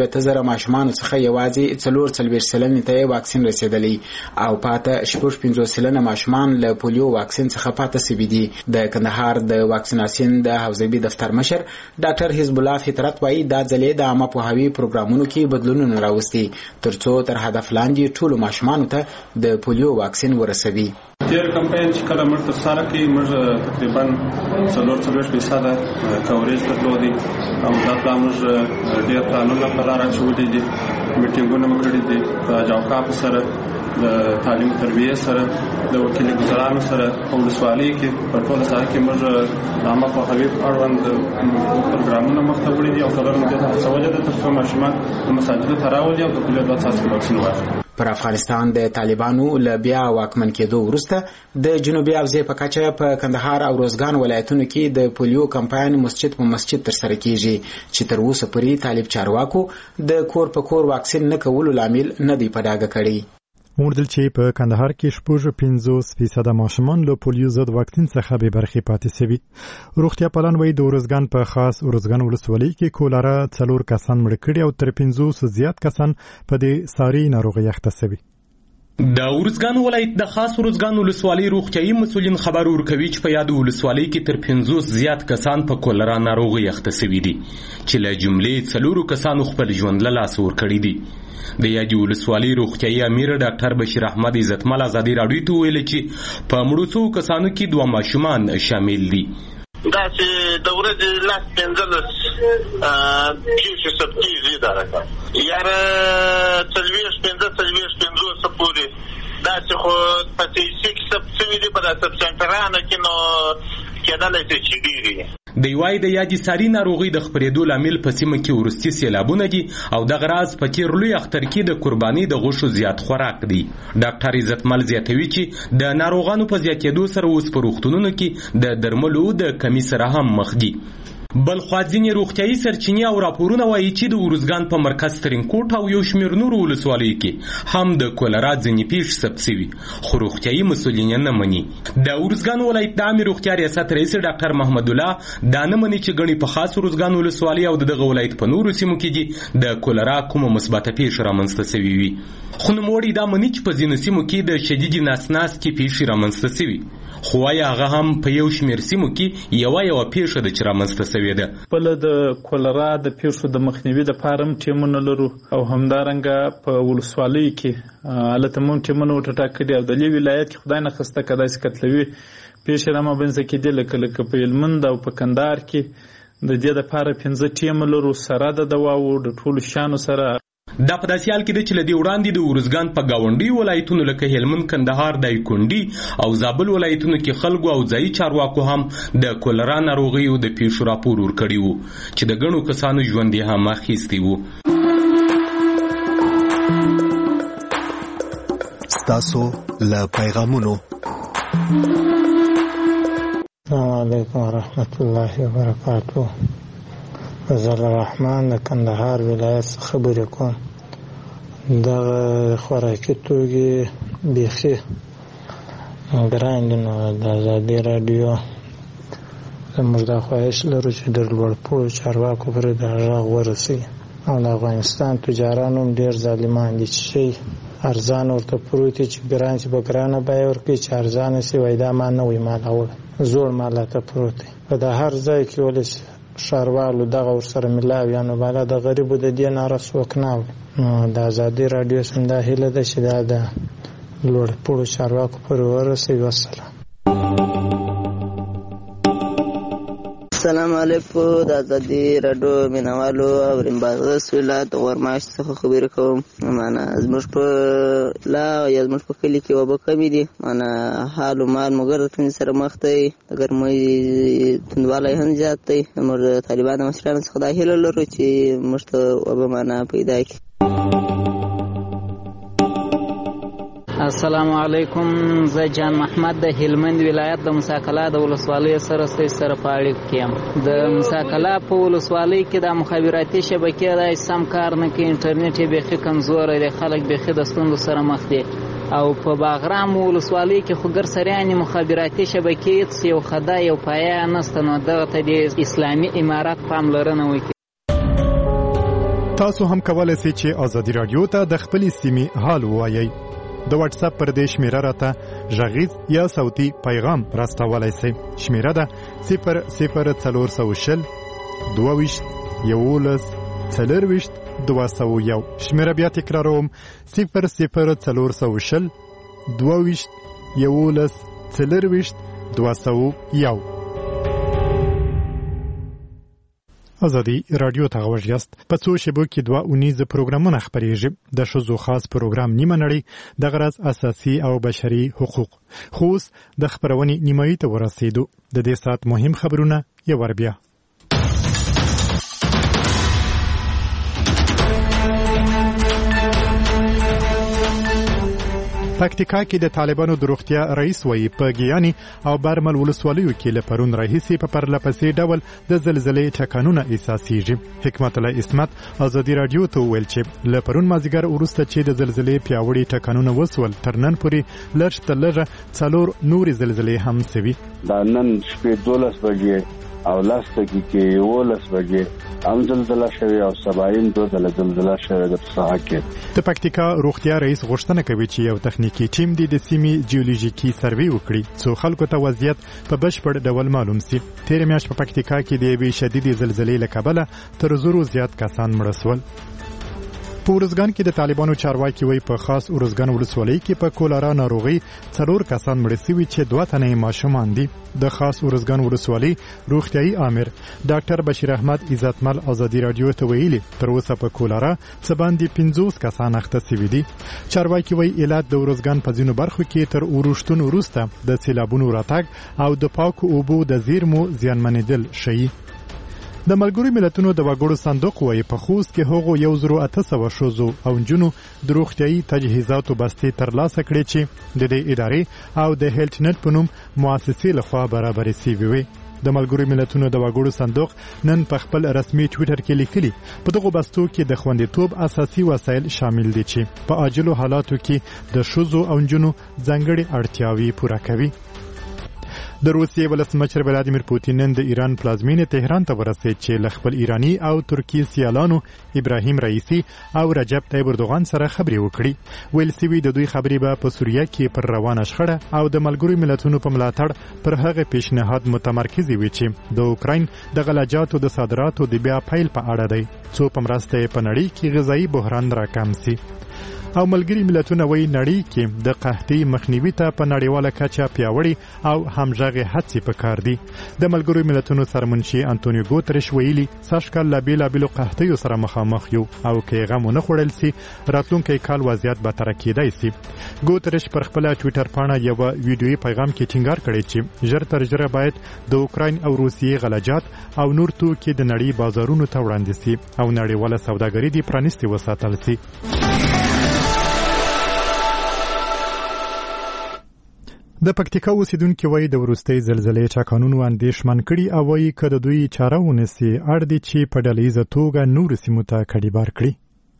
اته زره ماشومان څخه یوازې څلور څلوېښت سلنې ته واکسین رسیدلی او پاته شپږ پنځوس سلنه ماشومان له پولیو واکسین څخه پاته سوي دي. د کندهار د واکسیناسیون د حوزوي دفتر مشر ډاکټر حزب الله فطرت وایي دا ځلې د عامه پوهاوي پروګرامونو کې بدلونونه راوستي ترڅو تر هدف لاندې ټولو ماشومانو ته د پولیو واکسین ورسوي. تیر کمپاین چې کله موږ ترسره کړي موږ تقریبا څلور څلوېښت فیصده کوریج درلودی او دا پلان موږ ډېر پلانونه په لاره اچولي دي، میټینګونه مو کړي دي په جوقاپ سره، د تعلیم تربیه سره، د وکیل ګزارانو سره په ولسوالۍ کې په ټوله ساحه کې موږ د عامه پوهاوي په اړوند پروګرامونه مخته وړي دي او څلورم دې ته هڅولې ده تر څو ماشومان مساجدو ته راولي او د پولیو دوه څاڅکي واکسین واخلي. پر افغانستان د طالبانو له بیا واکمن کېدو وروسته د جنوبي حوزې په کچه په کندهار او روزګان ولایتونو کې د پولیو کمپاین مسجد په مسجد ترسره کیږي چې تر اوسه پورې طالب چارواکو د کور په کور واکسین نه کولو لامل نه دی په ډاګه کړی. موردل چې په کندهار کې شپږ پنځوس فیصده ماشومان له پولیو ضد واکسین څخه بې برخې پاتې شوي. روغتیا پالان وایي د ارزګان په خاص ارزګان ولسوالۍ کې کولرا څلور کسان مړه کړي او تر پنځوس زیات کسان په دې ساري ناروغۍ اخته شوي. د ارزګان ولایت د خاص ارزګان ولسوالۍ روغتیايي مسؤلین خبر ورکوي چې په یاد ولسوالۍ کې تر پنځوس زیات کسان په کولرا ناروغۍ اخته شوي دي چې له جملې څلورو کسانو خپل ژوند له لاسه ورکړی دي. د یادې ولسوالۍ روغتیايي امیر ډاکټر بشیر احمد عزتمل ازادي راډیو ته ویل چې په مړو څو کسانو کې دوه ماشومان شامل دي. دا چې د ورځې لاس پنځلس کیسې ثبت کېږي دا رقم یاره څلوېښت پنځه څلوېښت پنځوسه پورې دا چې خو په سیسي کې ثبت شوي دي په دا سب سنټرانو کې نو کېدلی شي چې ډېر وي. د یوای د یادې ساري ناروغۍ د خپرېدو لامل په سیمه کې وروستي سیلابونه دي او دغه راز په تیر لوی اختر کې د قرباني د غوښو زیات خوراک دی. ډاکټر عزتمل زیاتوي چې د ناروغانو په زیاتېدو سره اوس په روغتونونو کې د درملو د کمی سره هم مخ دي. بل خوا ځینې روغتیايي سرچینې او راپورونه وایي چې د ارزګان په مرکز ترینکوټ او یو شمېر نورو ولسوالیو کې هم د کولرا ځینې پیښې ثبت شوي خو روغتیايي مسؤلین نه مني. د ارزګان ولایت د عامې روغتیا ریاست رئیس ډاکټر محمد الله دا نه مني چې ګڼې په خاص ارزګان ولسوالۍ او دغه ولایت په نورو سیمو کې دي د کولرا کومه مثبته پیښه رامنځته شوې وي. خو نوموړي دا مني چې په ځینو سیمو کې د شدیدې ناسناستې پیښې رامنځته شوي خو وايي هغه هم په یو شمېر سیمو کې یوه یوه پیښه ده چې رامنځته شوې ده. بله د کولرا د پیښو د مخنیوي دپاره هم ټیمونه لرو او همدارنګه په ولسوالیو کې هلته مو ټیمونه وټاټا او د دې ولایت کې خدای نخواسته که داسې کتلوي پیښې رامنځته کېدې لکه لکه په هلمند او په کندهار کې د دې دپاره پنځه ټیمه لرو سره د دواو د ټولو شیانو سره. دا په داسې حال کې ده چې له دې وړاندې د ارزګان په ګاونډي ولایتونو لکه هلمند، کندهار، دایکنډي او زابل ولایتونو کې خلکو او ځایي چارواکو هم د کولرا ناروغیو د پیښو راپور ورکړي وو چې د ګڼو کسانو ژوند یې هم اخیستی وو. ستاسو له پیغامونو. السلام علیکم ورحمت الله وبرکاته. فضل الرحمن د کندهار ولایت څخه خبرې کوم. دغه خوراکي توکي بیخي ګران دي نو د ازادي راډیو زموږ دا خواهش لرو چې د لوړپوړو چارواکو پورې دا غږ ورسوي او د افغانستان تجاران هم ډېر ظالمان دي چې شی ارزان ورته پروت دي چې ګران چې په ګرانه بیه ورکوي چې ارزانه شي وایي دا ما نه وي مالول زوړ مال ته پروت دی. په د هر ځای کې ولې ښاروالو دغه ورسره ملاوي یا نو بالا د غریبو د دې ناره څوک نه اوري. نو د ازادي راډیو څخه دا هیله ده چې دا د لوړپوړو چارواکو پورې ورسوي. والسلام. السلام علیکم. د ازادي راډیو مینوالو او رمباغس ولایت غورماش څخه خبرې کوم. معنا زموږ په لا یا زموږ په کلي کې وبه کمې دي. معنا حال و مال مګر د تندې سره مخ دی. د ګرمۍ توندوالی هم زیات دی. موږ د طالبانو مشرانو څخه دا هیله لرو چې موږ ته وبه معنا پیدا کړي. السلام علیکم. زه جان محمد د هلمند ولایت د مساکلا د ولسوالۍ سره ستاسو سره په اړیکه کې یم. د مساکلا په ولسوالۍ کې د مخابراتي شبکې د سم کار نه کوي، انټرنیټ یې بیخي کمزوری دی، خلک بیخي د ستونزو سره مخ دي. او په باغرام ولسوالۍ کې خو ګر سریانې مخابراتي شبکې هېڅ یو خدا یو پایه نشته، نو دغه ته د اسلامي امارت پاملرنه وکړي. تاسو هم کولای شئ چې ازادي رادیو ته د خپلې سیمې حال ووایئ. د واتس اپ پر دې شمیره راته غږیز یا صوتي پیغام راستولای شئ. شمیره ده صفر صفر څلور سوه شل دوه ویشت یولس څلور ویشت دوه سوه یو. شمیره بیا تکراروم صفر صفر څلور سوه شل دوه ویشت یولس څلور ویشت دوه سوه یو. ازادي رادیو ته غوږ یاست. په څو شیبو کې دوه اونیزه پروګرامونه خپریږي. د ښځو خاص پروګرام نیمه نړۍ د غرض اساسي او بشري حقوق. خو اوس د خپرونې نیمایي ته ورسېدو. د دې ساعت مهم خبرونه یو ور بیا. پکتیکا کې د طالبانو د روغتیا رئیس وایي په ګیاني او برمل ولسوالیو کې له پرون راهیسې په پرلپسې ډول د زلزلې ټکانونه احساسېږي. حکمت الله اسمت ازادي رادیو ته وویل چې له پرون مازدیګر وروسته چې د زلزلې پیاوړي ټکانونه وسول تر نن پورې لږ تر لږه څلور نورې زلزلې هم سوي. دا نن شپې دولس بجې او لاس دقیقې یولس بجې هم زلزله شوې او سباین دوه ځله زلزله شوې ده په ساحه کې. د پکتیکا روغتیا رئیس غوښتنه کوي چې یو تخنیکی ټیم د سیمې جیولوژیکي سروې وکړي څو خلکو ته وضعیت په بشپړ ډول معلوم شي. تېره میاشت په پکتیکا کې د یوې شدیدې زلزلې له کبله تر زرو زیات کسان مړه شول. په ورزګان کې د طالبانو چارواکي وایي په خاص ورزګان ولسوالۍ کې په کولرا ناروغي څلور کسان مړه شوي چې دوه تنه ماشومان دي. د خاص ورزګان ولسوالۍ روغتيایي امر ډاکټر بشیر احمد عزتمل ازادي رادیو ته ویلي تر اوسه په کولرا څه باندې پنځوس کسان اخته شوي دي. چارواکي وایي علت د ورزګان په ځینو برخو کې تر اورښتونو وروسته د سیلابونو راتګ او د پاکو اوبو د زیرمو زیانمنېدل شي. د ملګرو ملتونو د وګړو صندوق وایي په خوست کې هغو یو زرو اته سوه ښځو او نجونو د روغتیایي تجهیزاتو بستې ترلاسه کړې چې د دې ادارې او د هیلت نت په نوم مؤسسې لخوا برابرې شوې وې. د ملګرو ملتونو د وګړو صندوق نن په خپل رسمي ټویټر کې لیکلي په دغه بستو کې د خوندیتوب اساسي وسایل شامل دي چې په عاجلو حالاتو کې د ښځو او نجونو ځانګړي اړتیاوې پوره کوي. د روسیې ولسمشر ولادیمیر پوتین نن د ایران پلازمینې تهران ته ورسېد چې له خپل ایرانی او ترکی سیالانو ابراهیم رئیسی او رجب طیب اردوغان سره خبرې وکړي. ویل سوي د دوی خبرې به په سوریه کې پر روانه شخړه او د ملګرو ملتونو په ملاتړ پر هغه پیشنهاد متمرکز وي چې د اوکراین د غلجاتو د صادراتو د بیا پیل په اړه دی څو په مرسته په نړۍ کې غذایی بحران راکم شي. او ملګری ملتونه وایي نړۍ کې د قحطۍ مخنیوي ته په نړیواله کچه پیاوړي او همغږې هڅې پکار دي. د ملګرو ملتونو سرمنشي انټونیو ګوتریش ویلي سږکال له بېلابېلو قحطیو سره مخامخ یو او که غم ونه خوړل سي راتلونکی کال وضعیت بدتر کېدای سي. ګوتریش پر خپل ټویټر پاڼه یو ویډیويي پیغام کې ټینګار کړی چې ژر تر ژره باید د اوکراین او روسیې غلجات او نور توکي د نړۍ بازارونو ته وړاندې سي او نړیواله سوداګري دې پرانیستې وساتل سي. د پکتیکا اوسیدونکو وایي د وروستۍ زلزلې ټکانونو اندېښمن کړي او وایي که د دوی چاره ونیسي اړ دي چې په ډلهییزه توګه نورو سیمو ته کډیبار کړي.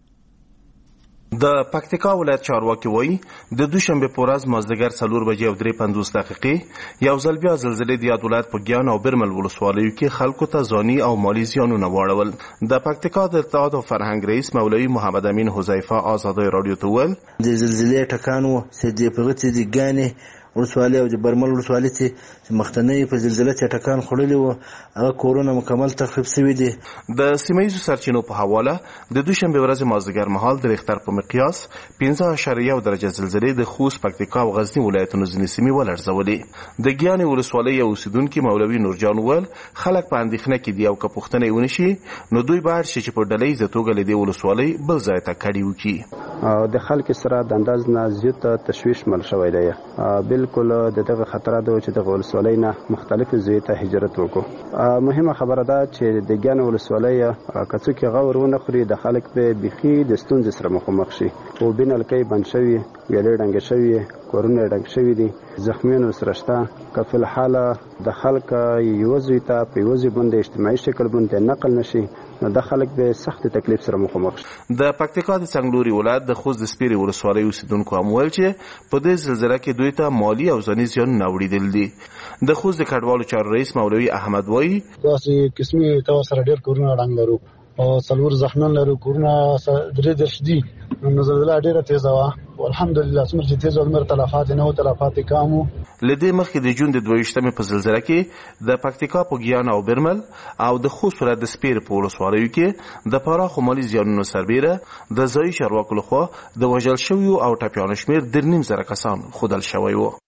د پکتیکا ولایت چارواکي وایي د دوشنبه په ورځ مازدیګر څلور بجې او درې پنځوس دقیقې یو ځل بیا زلزلې د یاد ولایت په ګیان او برمل ولسوالیو کې خلکو ته ځاني او مالي زیانونه واړول. د پکتیکا د ارتباط او فرهنګ رئیس مولوي محمد امین حذیفه ازادي رادیو ته وویل د زلزلې ټکان و چې د پغتې د ګانې ولسوالۍ او د برمل ولسوالۍ چې مخکنی په زلزلې چې ټکان خوړلی و هغه کورونه مکمل تخریب شوي دي. د سیمه ییزو سرچینو په حواله د دوشنبه ورځ مازدیګر مهال د ریختر په مقیاس پنځه اعشاریه یو درجه زلزلې د خوست، پکتیکا او غزنی ولایتونو ځینې سیمې ولړزولې. د ګیانې ولسوالۍ اوسیدونکي مولوي نورجان وویل خلک په اندېښنه کې دي او که پوښتنه یې ونه شي نو دوی باید شي چې په ډلهییزه توګه له دې ولسوالۍ بل ځای ته کډې وکړي. د خلکو سره د انداز نه زیات تشویش مل شوی دی. بالکل د دغه خطر ده چې د ولسوالۍ نه مختلفو ځایونو ته هجرت وکړو. مهمه خبره ده چې د ګیان ولسوالۍ که څوک غور ونه خوري د خلک به بيخي د ستونزې سره مخامخ شي. او بینالکۍ بند شوي، ویلې ډنګ شوي، کورونه ډنګ شوي دي، زخمیانو سره شته. که فی الحال د خلک یو ځای ته په یو ځای باندې اجتماعي شکل باندې نقل نشي نو د خلک به سخت تکلیف سره مخامخ شي. د پکتیکا د څنګلوري ولایت د خوست د سپیرې ولسوالۍ اوسیدونکو هم ویل چې په دې زلزلې کې دوی ته مالی او ځاني زیانونه اوریدل دي. د خوست د کډوالو چارو رئیس مولوي احمد وایي داسې قسمي تاسو سره ډېر کورونه ډنګ لرو او څلور زخمیان لرو، کورونه درې دېرش دي. نو زلزله ډېره تیزه وه، والحمدلله څومره چې تیزه وه دومره تلفات نه وو، تلفات یې کم وو. له دې مخکې د جون د دوه ویشتمې په زلزله کې د پکتیکا په ګیان او برمل او د خوست ولایت د سپیر په ولسوالیو کې د پراخو مالي زیانونو سربیره د ځایي چارواکو لخوا د وژل شویو او ټپیانو شمېر درې نیم زره کسان ښودل شوی و.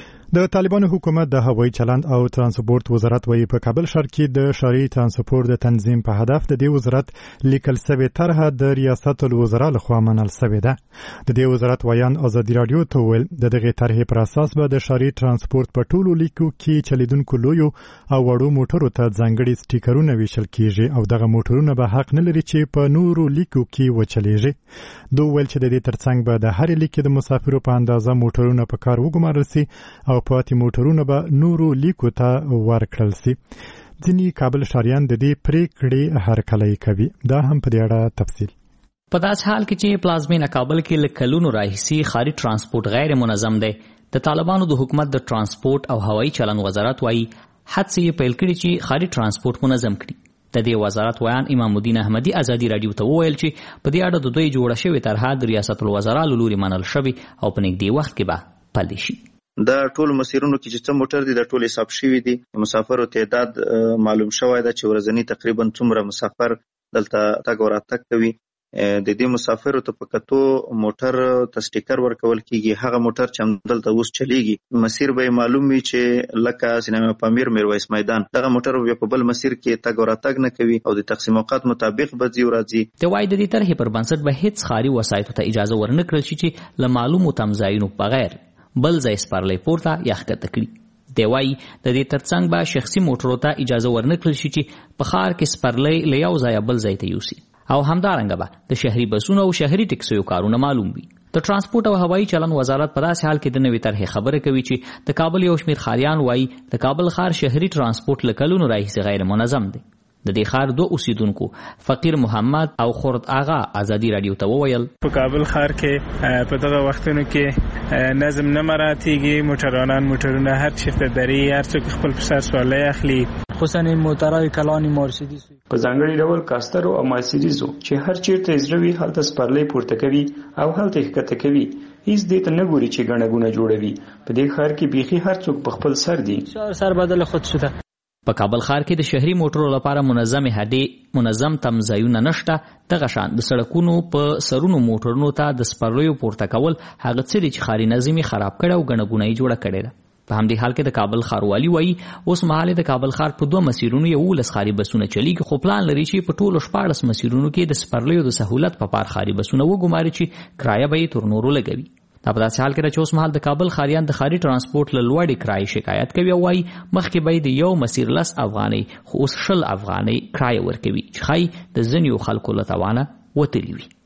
د طالبانو حکومت د هوایي چلند او ترانسپورت وزارت وایي په کابل ښار کې د ښاري ترانسپورت د تنظیم په هدف د دې وزارت لیکل شوې طرحه د ریاست الوزرا لخوا منل شوې ده. د دې وزارت ویان ازادي راډیو ته وویل د دغې طرحې پر اساس به د ښاري ترانسپورت په ټولو لیکو کې چلیدونکو لویو او وړو موټرو ته ځانګړي سټیکرونه ویشل کیږي او دغه موټرونه به حق نه لري چې په نورو لیکو کې وچلیږي. دوی ویل چې د دې ترڅنګ به د هرې لیکې د مسافرو په اندازه موټرونه په کار وګمارل سي او پاتې موټرونه به نورو لیکو ته ورکړل سي. ځینې کابل ښاریان د دې پریکړې هرکلی کوي. دا هم په دې اړه تفصیل. په داسې حال کې چې پلازمینه کابل کې له کلونو راهیسې ښاري ترانسپورت غیر منظم دی، د طالبانو د حکومت د ترانسپورت او هوایي چلند وزارت وایي هڅې یې پیل کړي چې ښاري ترانسپورت منظم کړي. د دې وزارت ویان امام الدین احمدي ازادي راډیو ته وویل چې په دې اړه د دوی جوړه شوې طرحه د ریاست الوزرا له لوري منل شوې او په نږدې وخت کې به پلي شي. دا ټول مسیرونو کې چې څه موټر دي د ټول حساب شوي دي، مسافرو تعداد معلوم شوی ده چې ورځنی تقریبا څومره مسافر دلته تګ او راتګ کوي. د دې مسافرو ته په کتو موټر ته سټیکر ورکول کیږي. هغه موټر چې دلته اوس چلیږي مسیر به معلوم وي چې لکه سینما پامیر میرویس میدان، دغه موټر به په بل مسیر کې تګ او راتګ نه کوي او د تقسیم اوقات مطابق به ځي او راځي. د وای د دې طرحې پر بنسټ به هیڅ ښاري وسایطو ته اجازه ورنکړل شي چې له معلومو تمځایونو بغیر بل ځای سپرلی پورته یا ښکته کړي. دی وایي د دې ترڅنګ به شخصي موټرو ته اجازه ورنکړل شي چې په ښار کې سپرلی له یو ځایه بل ځای ته یوسي او همدارنګه به د شهري بسونو او شهري ټکسیو کارونه معلوم وي. د ترانسپورت او هوایي چلند وزارت په داسې حال کې د نوې طرحې خبره کوي چې د کابل یو شمېر ښاریان وایي د کابل ښار شهري ترانسپورت له کلونو راهیسې غیر منظم دی. د دې ښار دوه اوسیدونکو فقیر محمد او خورد آغا ازادي راډیو ته وویل په کابل ښار کې په دغه وختونو کې نظم نه مراعاتېږي، موټرانان موټرونه هر چېرته دري، هر څوک خپل په سر سورلی اخلي، خصوصا موټرای کلانی مرسیدس په ځانګړي ډول کاسترو او مرسیدسو چې هر چېرته زړه وي هلته سپرلی پورته کوي او هلته ښکته کوي. هیڅ دې ته نه ګوري چې ګڼه ګونه جوړوي. په دې ښار کې بیخي هر څوک په خپل سر دي. سر بدل خود شده. په کابل ښار کې د شهري موټرو لپاره منظم هډې منظم تمځایونه نشته. دغه شان د سړکونو په سرونو موټرونو ته د سپرلیو پورته کول هغه څه دي چې ښاري نظم یې خراب کړی او ګڼه ګونه یې جوړه کړې ده. په همدې حال کې د کابل ښاروالي وایي اوس مهال د کابل ښار په دوه مسیرونو یولس ښاري بسونه چلیږي، خو پلان لري چې په ټولو شپاړس مسیرونو کې د سپرلیو د سهولت په پار ښاري بسونه وګماري چې کرایه به یې تر نورو لګوي. دا په داسې حال کې چې اوس مهال د کابل ښاریان د ښاري ترانسپورت له لوړې کرایې شکایت کوي او وایي مخکې به یې د یو مسیر لس افغانۍ خو اوس شل افغانۍ کرایه ورکوي چې ښایي د ځینو خلکو له توانه وتلي وي.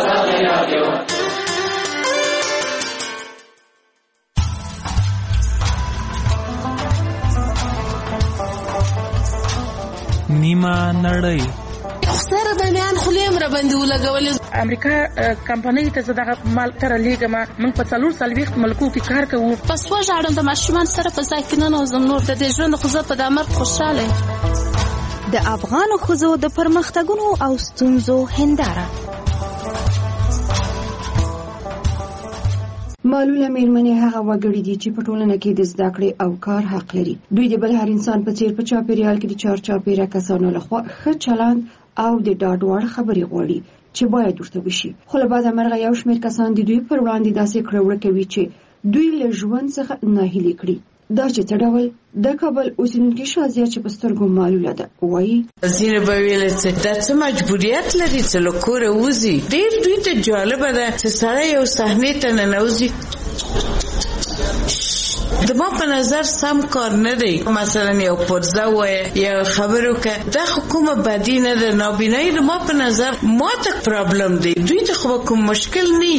نیمه نړۍ سره د میان خلیم را باندې ولګولې. امریکا کمپنۍ ته زه دغه مال تر لیږم. موږ په څلور څلوېښت ملکو کې کار کوو. پس وژاړم د ماشومان سره په ځای کې ننوځم. نور د دې ژوند خو زه په دا مرګ خوشحاله یم. د افغانو ښځو د پرمختګونو او ستونزو هنداره. معلوله میرمنې هغه وګړي دي چې په ټولنه کې د زده کړې او کار حق لري. دوی د بل هر انسان په څیر په چاپیریال کې د چار چاپیره کسانو لخوا ښه چلند او د ډاډ وړ خبرې غواړي چې باید ورته وشي. خو له بعده مرغه یو شمېر کسان د دوی پر وړاندې داسې کړه وړه کوي چې دوی له ژوند څخه ناهیلي کړي. دا چې څه ډول د کابل اوسېدونکې شازیه چې په سترګو معلوله ده وایي ځینې به ویل چې دا څه مجبوریت لري چې له کوره وځي. ډېر دوی ته جالبه ده چې سړی یو صحنې ته ننوځي. دما په نظر سم کار نه دی. مثلا یو پرزه وایه یا خبرو که دا کومه بدی نه ده. نابینایی دما په نظر ما ته پرابلم دی. دوی ته خو کوم مشکل نی.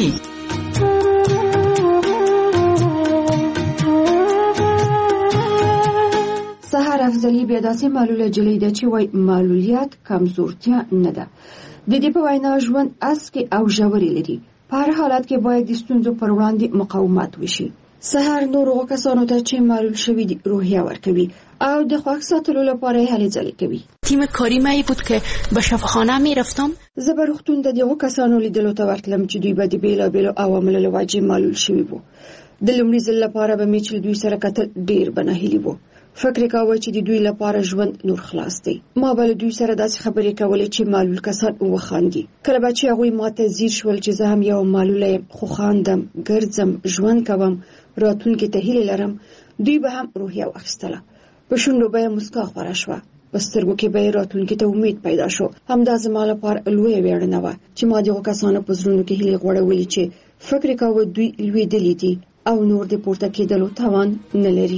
سهار افضلی بیا داسې معلوله جلۍ ده چې وای معلولیت کمزورتیا نه ده. د دې په وینا ژوند اسکي او ژورې لري. په هر حالت کې باید د ستونزو پر وړاندې مقاومت وشي. سهار نورو کسانو ته چې معلول شوي دي روحیه ورکوي او د خوښ ساتلو لپاره هلې ځلې کوي. تیم کاری ما بود که به شفاخانه می رفتم. زبرختون د دغو کسانو لیدلو ته ورتلم چې دوی به د بیلابیلو عواملو له وجې معلول شوي وو. د لومړي ځل لپاره به مې چې دوی سره کتل ډېر به ناهیلي وو. فکر کاوه چې د دوی لپاره ژوند نور خلاص دی. ما به له دوی سره داسې خبرې کولې چې معلول کسان وخاندي. کله به چې هغوی ما ته ځیر شول چې زه هم یو معلوله یم، خو خاندم، ګرځم، ژوند کوم، راتلونکي ته هیلې لرم، دوی به هم روحیه واخیستله. په شونډو به یې مسکا خوره شوه، په سترګو کې به یې راتلونکي ته امید پیدا شو. همدا زما لپاره لویه ویاړنه وه چې ما دغو کسانو په زړونو کې هیلې غوړولې چې فکر کاوه دوی لوېدلي دي او نور د پورته کېدلو توان نه لري.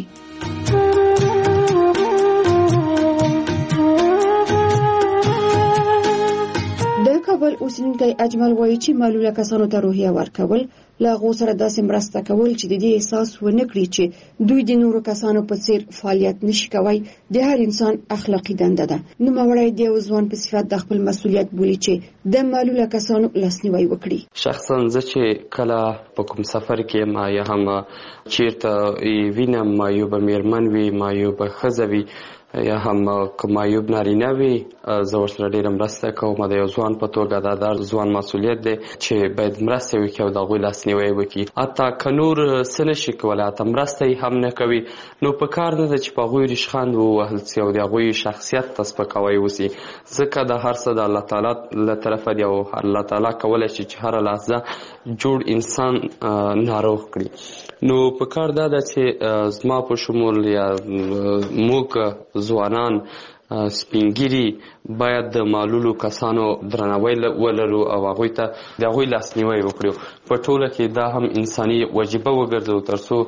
د کابل اوسېدونکی اجمل وایي چې معلوله کسانو ته روحیه ورکول، له هغو سره داسې مرسته کول چې د دې احساس ونه کړي چې دوی د نورو کسانو په څیر فعالیت نشي کوي، د هر انسان اخلاقي دنده ده. نوموړی د یو ځوان په صفت د خپل مسؤلیت بولي چې د معلوله کسانو لاسنیوی وکړي. شخصا زه چې کله په کوم سفر کې ما یا هم چیرته وینم ما یو به میرمن وي، ما یو به ښځه وي یا هم که معیوب نارینه وي، زه ورسره ډېره مرسته کوم. د یو ځوان په توګه دا د ځوان مسؤلیت دی چې باید مرسته وکړي او د هغوی لاسنیوی وکړي. حتی که نور څه نشي کولی، حتی مرسته یې هم نه کوي، نو په کار نه ده چې په هغوی ریشخند ووهل سي او د هغوی شخصیت ته سپکاوی وسي، ځکه د هر څه د الله تعالی له طرفه دی او الله تعالی کولی شي چې هره لحظه جوړ انسان ناروغ کړي. نو په کار دا ده چې زما په شمول یا موږ ځوانان سپینګیري باید د معلولو کسانو درناوی ولرو او هغوی ته د هغوی لاسنیوی وکړو. په ټوله کې دا هم انساني وجیبه وګرځو تر څو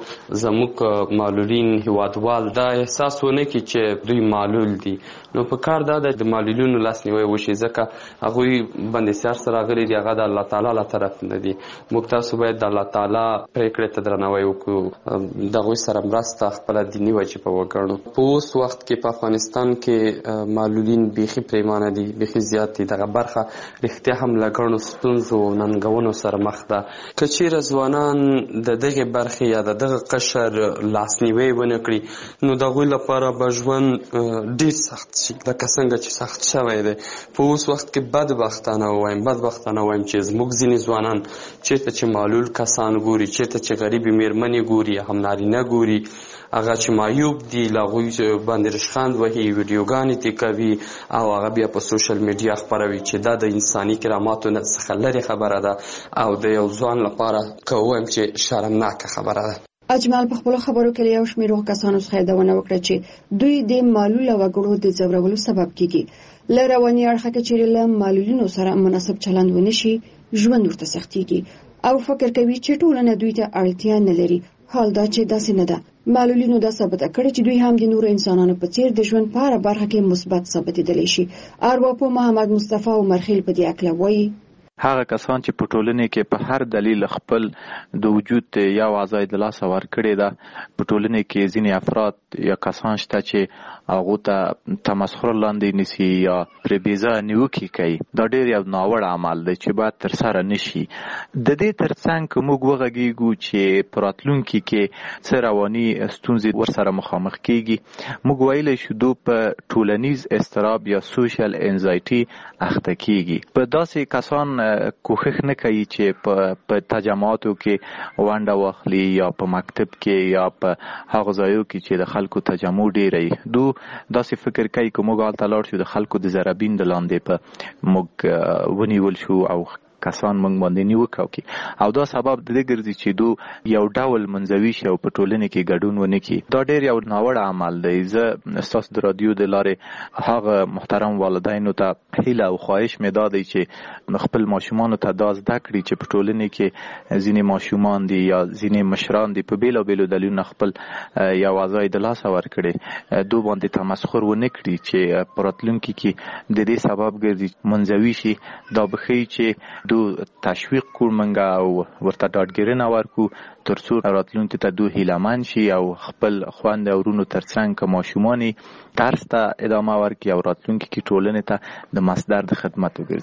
زموږ معلولین هیوادوال دا احساس ونه کړي چې دوی معلول دي. نو په کار دا ده د معلولینو لاسنیوی وشي، ځکه هغوی باندې سیار سره راغلي دي، هغه د الله تعالی له طرف نه دي. موږ تاسو باید د الله تعالی پرېکړې ته درناوی وکړو، د هغوی سره مرسته خپله دیني وجیبه وګڼو. په اوس وخت کې په افغانستان کې معلولین بیخي پریمانه دي، بیخي زیات دي. دغه برخه رښتیا هم له ګڼو ستونزو او ننګونو سره مخ ده. که چیرې ځوانان د دغې برخې یا د دغه قشر لاسنیوی ونه کړي، نو د هغوی لپاره به ژوند ډېر سخت شي، لکه څنګه چې سخت شوی دی. په اوس وخت کې بدبختانه ووایم بدبختانه ووایم چې زموږ ځینې ځوانان چېرته چې معلول کسان ګوري، چېرته چې غریبې میرمنې ګوري، هم نارینه ګوري، هغه چې معیوب دي له هغوی باندې رشخند وهي، ویډیوګانې ترې کوي او هغه بیا په سوشل میډیا خپروي چې دا د انساني کراماتو نه څخه لرې خبره ده او د یو ځوان لپاره که ووایم چې شرمناکه خبره ده. اجمل په خپلو خبرو کې له یو شمېر کسانو څخه یادونه وکړه چې دوی د معلوله وګړو د ځورولو سبب کیږي. له رواني اړخه کې چیرې له معلولینو سره مناسب چلند ونه شي، ژوند ورته سختېږي او فکر کوي چې ټولنه دوی ته اړتیا نه لري. حال دا چې داسې نه ده. معلولینو دا ثابته کړې چې دوی هم د نورو انسانانو په څیر د ژوند په هره برخه کې مثبت ثابتېدلی شي. ارواپوه محمد مصطفی عمرخیل په دې هکله وایي: هغه کسان چې په ټولنه کې په هر دلیل خپل د وجود یو ځای د لاسه ورکړي ده، په ټولنه کې ځینې افراد یا کسان شته چې هغو ته تمسخر لاندې نیسي یا پرې بېځایه نیوکې کوي. دا ډېر یو ناوړه عمل دی چې باید ترسره نه شي. د دې ترڅنګ که موږ وغږیږو چې په راتلونکي کې څه رواني ستونزې ورسره مخامخ کیږي، موږ ویلی شو دوی په ټولنیز اضطراب یا سوشل انزایټي اخته کیږي. په داسې کسان کوښښ نه کوي چې په تجمعاتو کې ونډه واخلي یا په مکتب کې یا په هغو ځایو کې چې د خلکو تجمع ډېره وي. دو داسې فکر کوي که موږ هلته لاړ شو د خلکو د ضربین د لاندې په موږ ونیول شو او کسان موږ باندې نیوکه وکړي، او دا سبب د دې ګرځي چې دو یو ډول منزوي شي او په ټولنه کې ګډون ونه کړي. دا ډېر یو ناوړه عمل دی. زه ستاسو د رادیو د لارې هغه محترم والدینو ته هیله او خواهش مې دا دی چې خپل ماشومانو ته دا زده کړي چې په ټولنه کې ځینې ماشومان دي یا ځینې مشران دي په بېلابېلو دلیلونو خپل یو ځای د لاسه ورکړي، دو باندې تمسخر ونه کړي چې په راتلونکي کې د دې سبب ګرځي منزوي شي. دا به ښیي چې دو تشویق کړو منګه او ورته ډاډګیرنه ورکړو تر څو راتلونکي ته دو هیلهمند شي او خپل خویندې او ورونو ترڅنګ که ماشومان درس ته ادامه ورکړي او راتلونکي کې ټولنې ته د مصدر د خدمت وګرځي.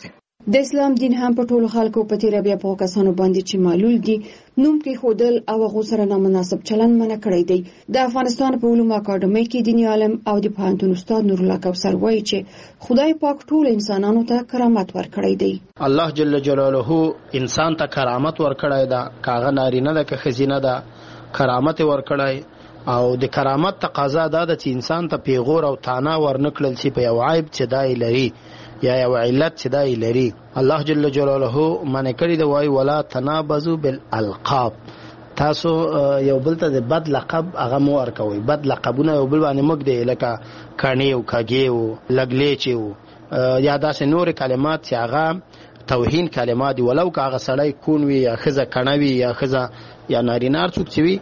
د اسلام دین هم په ټولو خلکو په تیر بیا په کسانو باندې چې معلول دي نوم کې خودل او غو سره نامناسب چلن منع کړی دی. د افغانستان په علومو اکاډمي کې دیني عالم او د پوهنتون استاد نور الله کوثر وایي چې خدای پاک ټول انسانانو ته کرامت ورکړی دی. الله جل جلاله انسان ته کرامت ورکړی دا، کاغه نارینه ده که ښځینه ده، کرامت ورکړی او د کرامت تقاضا دا ده چې انسان ته پیغور او تانا ورنکړل شي په یو عیب چې دای لري یا یو علت چې دای لري. الله جل جلاله منع کړی دی وای ولا تنابزوا بالالقاب، تاسو یو بل ته د بد لقب هغه مو ورکوي. بد لقبونه یو بل باندې مګ دی لکه کانی او کاګي او لګلیچ او یا داسې نور کلمات چې هغه توهین کلمات دي، ولو که هغه سړی کون وي یا ښځه کڼه وي یا ښځه یا نارینه هر څوک چې وي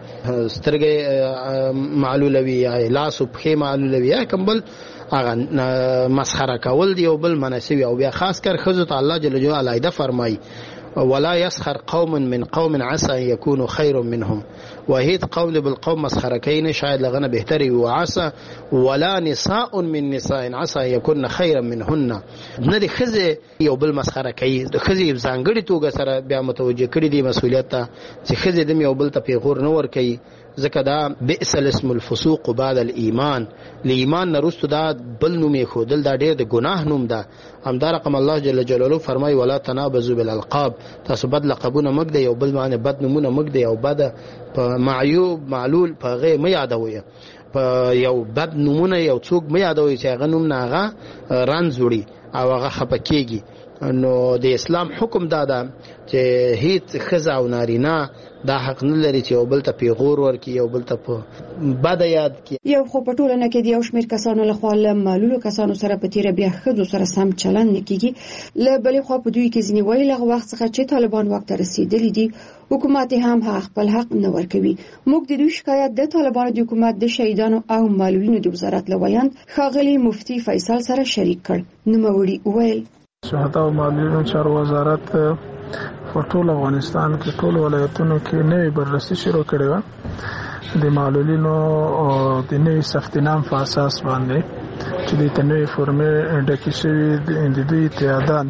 سترګې معلوله وي یا لاس او پښې معلوله وي یا کوم بل هغه مسخره کول دی او بل مناسب او بیا خاص کر ښځو ته الله جل جلاله علیده فرمایي ولا يسخر قوم من قوم عسى ان يكونوا خير منهم، وهيت قول بالقوم مسخره کین شاید لغنه بهتري وعسى ولا نساء من نساء عسى ان يكون خيرا منهن. نه دي خزه یو بل مسخره کوي، د خزه ځانګړي توګه سره بیا متوجه کړي دي مسؤلیت ته چې خزه د یو بل ته پیغور نه ور کوي، ځکه دا بئس الاسم الفسوق بعد الايمان، لایمان نرستو دا بل نوم یې خودل دا ډېر د ګناه نوم ده. همدا رقم الله جل جلاله فرمای ولا تنابزوا بالالقاب، تاسو بد لقبونه مګ دی یو بل باندې بد نومونه مګ دی او بد په معیوب معلول په غي مې یادوي، په یو بد نومونه یو څوک مې یادوي چې هغه نوم نه هغه رنځ وړي او هغه خپکیږي. نو د اسلام حکم دا ده چې هیڅ ښځه او نارینه دا حق نه لري چې یو بل ته پیغور ورکړي، یو بل ته په بد یاد کړي. یو خو په ټولنه کې د یو شمېر کسانو لخوا له معلولو کسانو سره په تیره بیا ښځو سره سم چلند نه کیږي. له بلې خوا په دوی کې ځینې وایي له وخت څخه چې طالبان واک ته رسېدلي دي حکومت هم خپل حق نه ورکوي. موږ د دوی شکایت د طالبانو د حکومت د شهیدانو او معلولینو د وزارت له ویاند ښاغلي مفتي فیصل سره شریک کړ. نوموړي وویل شهدا او معلولینو چارو وزارت په ټول افغانستان کې ټول ولایتونو کې نوې بررسي شروع کړې وه د معلولینو او د نوې سفتنام په اساس باندې چې د نوې فورمې ډکې شوي د دوی تعداد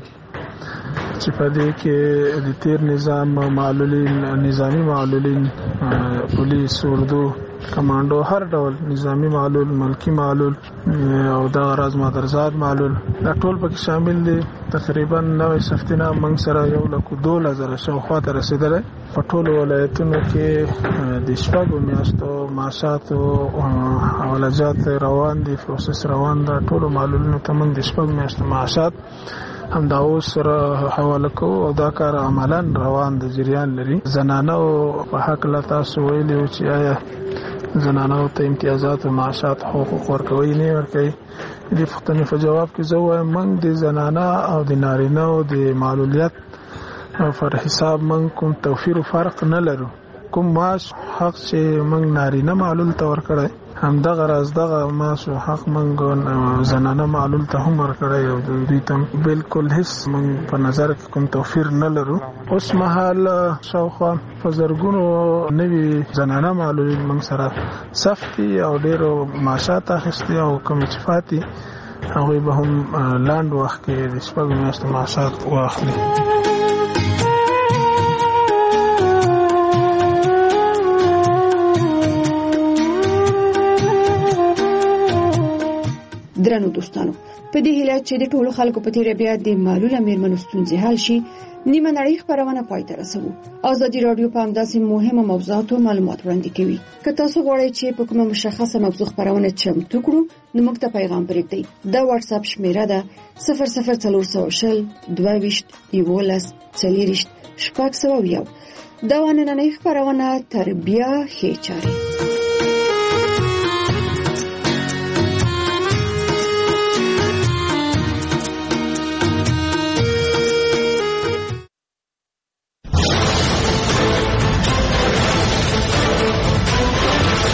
چې په دې کې د تیر نظام معلولین، نظامی معلولین، پولیس، اردو، کمانډو، هر ډول نظامی معلول، ملکی معلول او د راز مادرزاد معلول دا ټول پکې شامل دي. تقریبا نوې سفتنام موږ سره یو لک دولس زره شاوخوا ته رسېدلی. په ټولو ولایتونو کې د شپږو میاشتو معاشات او حوالجات روان دي، پروسس روان ده. ټولو معلولینو ته موږ د شپږو میاشتو معاشات هم دا اوس سره حواله کوو او دا کار عملا روان د جریان لري. زنانو په حق لا تاسو ویلي چې آیا زنانو ته امتیازات او معاشات حقوق ورکوي نه ورکوي؟ د پوښتنې په جواب کې زه وایم موږ د زنانه او د نارینه او د معلولیت پر حساب موږ کوم توفیر او فرق نه لرو. کوم معاش حق چې موږ نارینه معلول ته ورکړی همدغه راز دغه معاش او حق موږ زنانه معلول ته هم ورکړی او دوی ته بالکل هیڅ موږ په نظر کې کوم توفیر نه لرو. اوس مهال شاوخوا په زرګونو نوي زنانه معلولین موږ سره سفتي او ډېرو معاشات اخیستي او کوم چې فاتي هغوی به هم لاند وخت کې د شپږو میاشتو معاشات واخلي. درنو دوستانو، په دې هیله چې د ټولو خلکو په تیره بیا د معلوله میرمنو ستونزې حل شي، نیمه نړۍ خپرونه پای ته رسوو. ازادي راډیو په همداسې مهمو موضوعاتو معلومات وړاندې کوي. که تاسو غواړئ چې په کومه مشخصه موضوع خپرونه چمتو کړو نو موږ ته پیغام پرېږدئ. دا واتس اپ شمیره ده صفر صفر څلور سوه شل دوه ویشت یولس څلېرویشت شپږ سوه یو. دا نننۍ خپرونه تر بیا ښې چارې.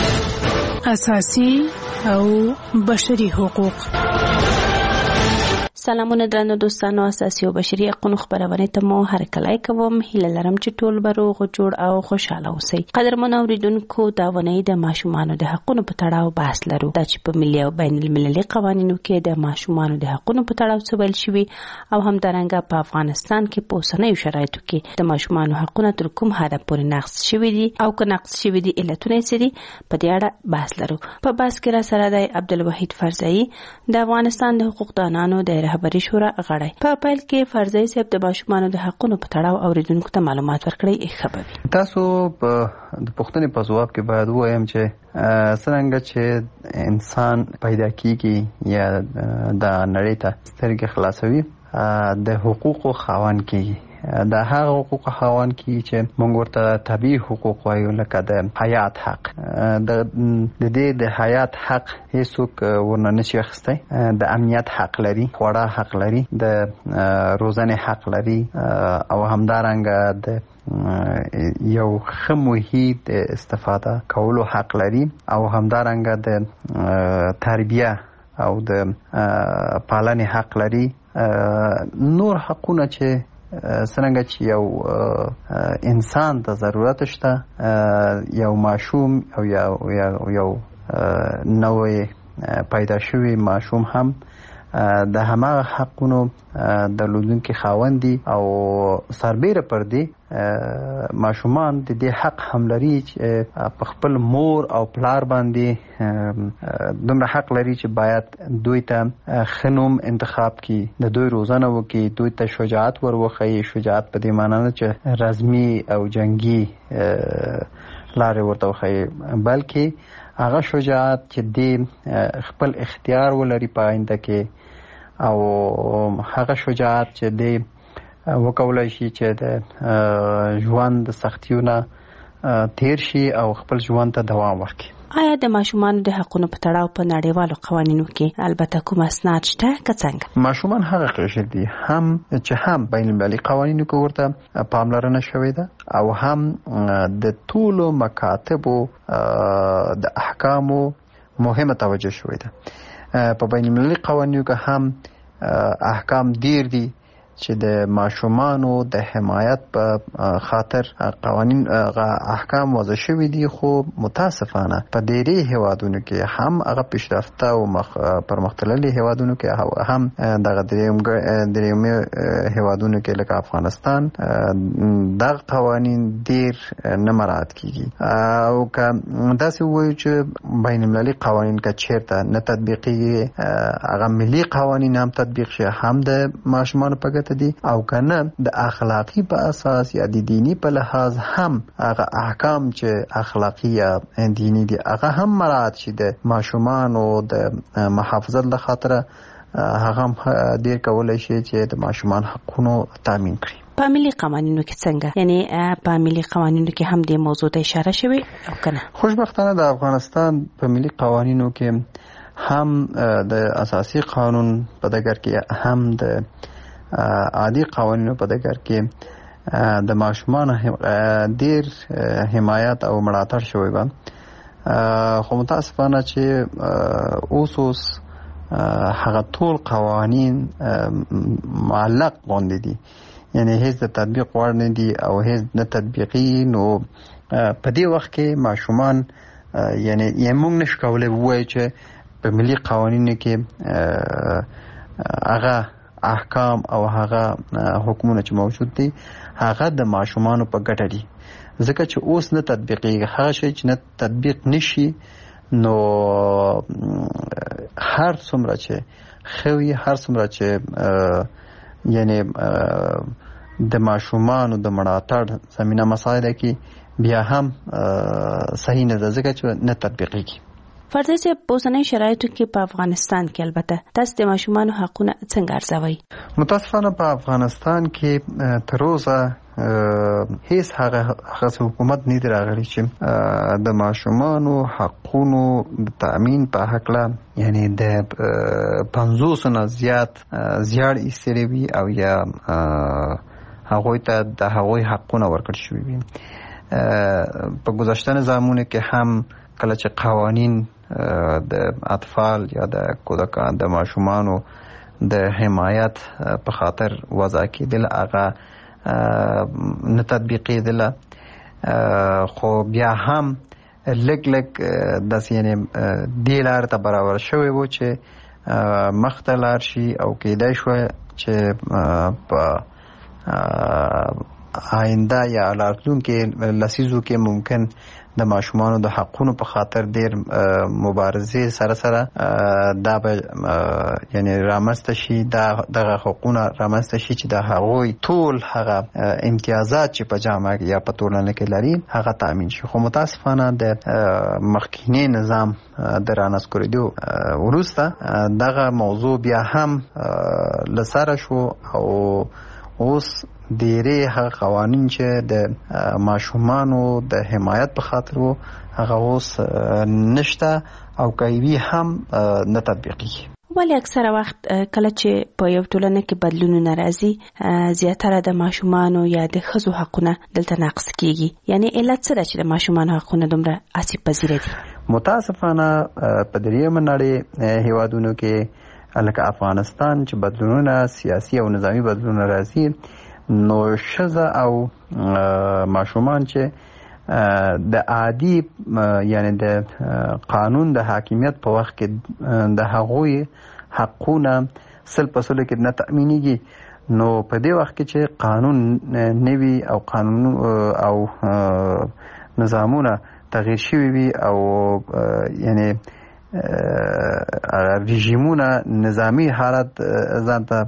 اساسي او بشري حقوق سلامونه درنو دوستانو، اساسي او بشري حقوقو خبرونه ته مو هرکلی کوم. هیله لرم چې ټول به روغ جوړ او خوشاله اوسئ. قدرمن اوریدونکو، دا ونې د ماشومانو د حقوقو په تړاو بحث لرو. دا چې په ملي او بین المللي قوانینو کې د ماشومانو د حقوقو په تړاو څه ویل شوي او هم درنګه په افغانستان کې په اوسنیو شرایطو کې د ماشومانو حقوقو تر کوم حد پورې نقض شوي دي او که نقض شوي دي علتونه څه دي، په دې اړه بحث لرو. په بحث کې را سره دی عبدالوحید فرزایی، د افغانستان د حقوقدانانو د رهبري شورا غړی. په پیل کې فرزای صاحب د ماشومانو د حقوقو په تړاو اوریدونکو ته معلومات ورکړي. خبري تاسو په د پښتنې په ځواب کې باید وایم چې څنګه چې انسان پیدا کیږي یا د نړۍ ته سترګې خلاصوي د حقوقو خاوند کیږي. د هغه حقوق خاوند کی چې موږ ورته طبيعي حقوق وایو، لکه د حیات حق. د دې د حیات حق هیڅوک ورنه نشي اخیستی. د امنیت حق لري، خوړه حق لري، د روزنه حق لري او همدارنګه د یو ښه محیط استفاده کولو حق لري او همدارنګه د تربیه او د پالنې حق لري. نور حقونه چې څنګه چې یو انسان ته ضرورت شته، یو ماشوم او یو یو نوې پیدا شوی ماشوم هم د هماغه حقونو د لودونکو خاوند دي او سربېره پر دې ماشومان د دې حق هم لري چې په خپل مور او پلار باندې دومره حق لري چې باید دوی ته خنوم انتخاب کړي، د دوی روزنه وکړي، دوی ته شجاعت وروښيي. شجاعت په دې معنی نه چې رزمي او جنگي لارې ورته وښيي، بلکې هغه شجاعت چې د خپل اختیار ولري په آینده کې، او هغه شجاعت چې د وکولای شي چې د ژوند د سختیونه تیر شي او خپل ژوند ته دوام ورکړي. آیا د ماشومانو د حقوقو په تړاو په نړیوالو قوانینو کې البته کوم اسناد شته که څنګه؟ ماشومان هغه قشر دي هم چې هم بین المللي قوانینو کې ورته پاملرنه شوې ده او هم د ټولو مکاتبو د احکامو مهمه توجه شوې ده. په بین المللي قوانینو کې هم احکام ډیر دي چې د ماشومانو د حمایت په خاطر قوانین احکام وضع شوي دي، خو متاسفانه په ډېری هیوادونو کې هم هغه پیشرفته او پرمختللي هیوادونو کې هم دغه دریمه هیوادونو کې لکه افغانستان دغه قوانین ډیر نه مراعات کیږي. او که داسې وایو چې بین المللي قوانین که چیرته نه تطبیقیږي، هغه ملي قوانین هم تطبیق شي، هم د ماشومانو په ګټه دي، او کنه د اخلاقی په اساس یا د دینی په لحاظ هم هغه احکام چې اخلاقی یا دینی دي هغه هم مراعات شي. د ماشومانو د محافظت لخاطر هغه ډیر کولای شي چې د ماشومان حقوقو تامین کړي. په ملي قوانینو کې څنګه؟ یعنی په ملي قوانینو کې هم د موضوع ته اشاره شوی او کنه؟ خوشبختانه د افغانستان په ملي قوانینو کې هم د اساسي قانون په دګر کې هم د عادي قوانینو په دګر کې د ماشومان ډیر حمایت او ملاتړ شوی و. خو متاسفانه چې اوس اوس هغه ټول قوانین معلق غوندې دي، یعنی هیڅ د تطبیق وړ نه دي او هیڅ نه تطبیقي. نو په دې وخت کې ماشومان یعنی یې موږ نشو کولی ووایو چې په ملي قوانینو کې هغه احکام او هغه حکمونه چې موجود دي هغه د ماشومانو په ګټه دي، ځکه چې اوس نه تطبیقیږي. هغه شی چې نه تطبیق نشي نو هر څومره چې خوي هر څومره چې یعنی د ماشومانو د ملاتړ زمينه مسایل کې بیا هم صحیح نه ده، ځکه چې نه تطبیقیږي. فرضاً په اوسنۍ شرایطو کې په افغانستان کې البته تاسو د ماشومانو حقوقونه څنګه ارزوئ؟ متاسفانه په افغانستان کې تر اوسه هیڅ هغه هغه حکومت نه دی راغلی چې د ماشومانو حقوقو د تامین په هکله یعنی د پنځوس نه زیات زیړ ایستلی وي او یا هغوی ته د هغوی حقونه ورکړل شوي وي. په گذشته نظامونو کې هم کله چې قوانین د اطفال یا د کودکان د ماشومانو د حمایت په خاطر وضع کېدل هغه نه تطبیقېدله، خو بیا هم لږ لږ داسې یعنې دې لارې ته برابر شوی و چې مخ ته لاړ شي او کېدای شوه چې په آینده یا راتلونکي لسیزو کې ممکن د ماشومانو د حقونو په خاطر ډېر مبارزې سره سره دا به یعنې رامنځته شي، دغه حقونه رامنځته شي چې د هغوی ټول هغه امتیازات چې په جامعه یا په ټولنه کې لري هغه تامین شي. خو متاسفانه د مخکینی نظام د رانسکورېدو وروسته دغه موضوع بیا هم له سره شو او اوس ډېرې هغه قوانین چې د ماشومانو د حمایت په خاطر وو هغه اوس نشته او کوي هم نه تطبیقېږي. ولی اکثره وخت کله چې په یو ټولنه کې بدلونونه راځي زیاتره د ماشومانو یا د ښځو حقونه دلته نقض کیږي، یعنی علت څه ده چې د ماشومانو حقونه دومره آسیب پذیره دي؟ متاسفانه په دریمه نړۍ هیوادونو کې لکه افغانستان چې بدلونونه سیاسي او نظامی بدلونونه راځي، نو ښځه او ماشومان چې د عادي یعنی د قانون د حاکمیت په وخت کې د هغوی حقونه سل په سلو کې نه تأمینېږي، نو په دې وخت کې چې قانون نوي او قانون او نظامونه تغییر شوي وي او یعنی رژیمونه نظامی حالت ځان ته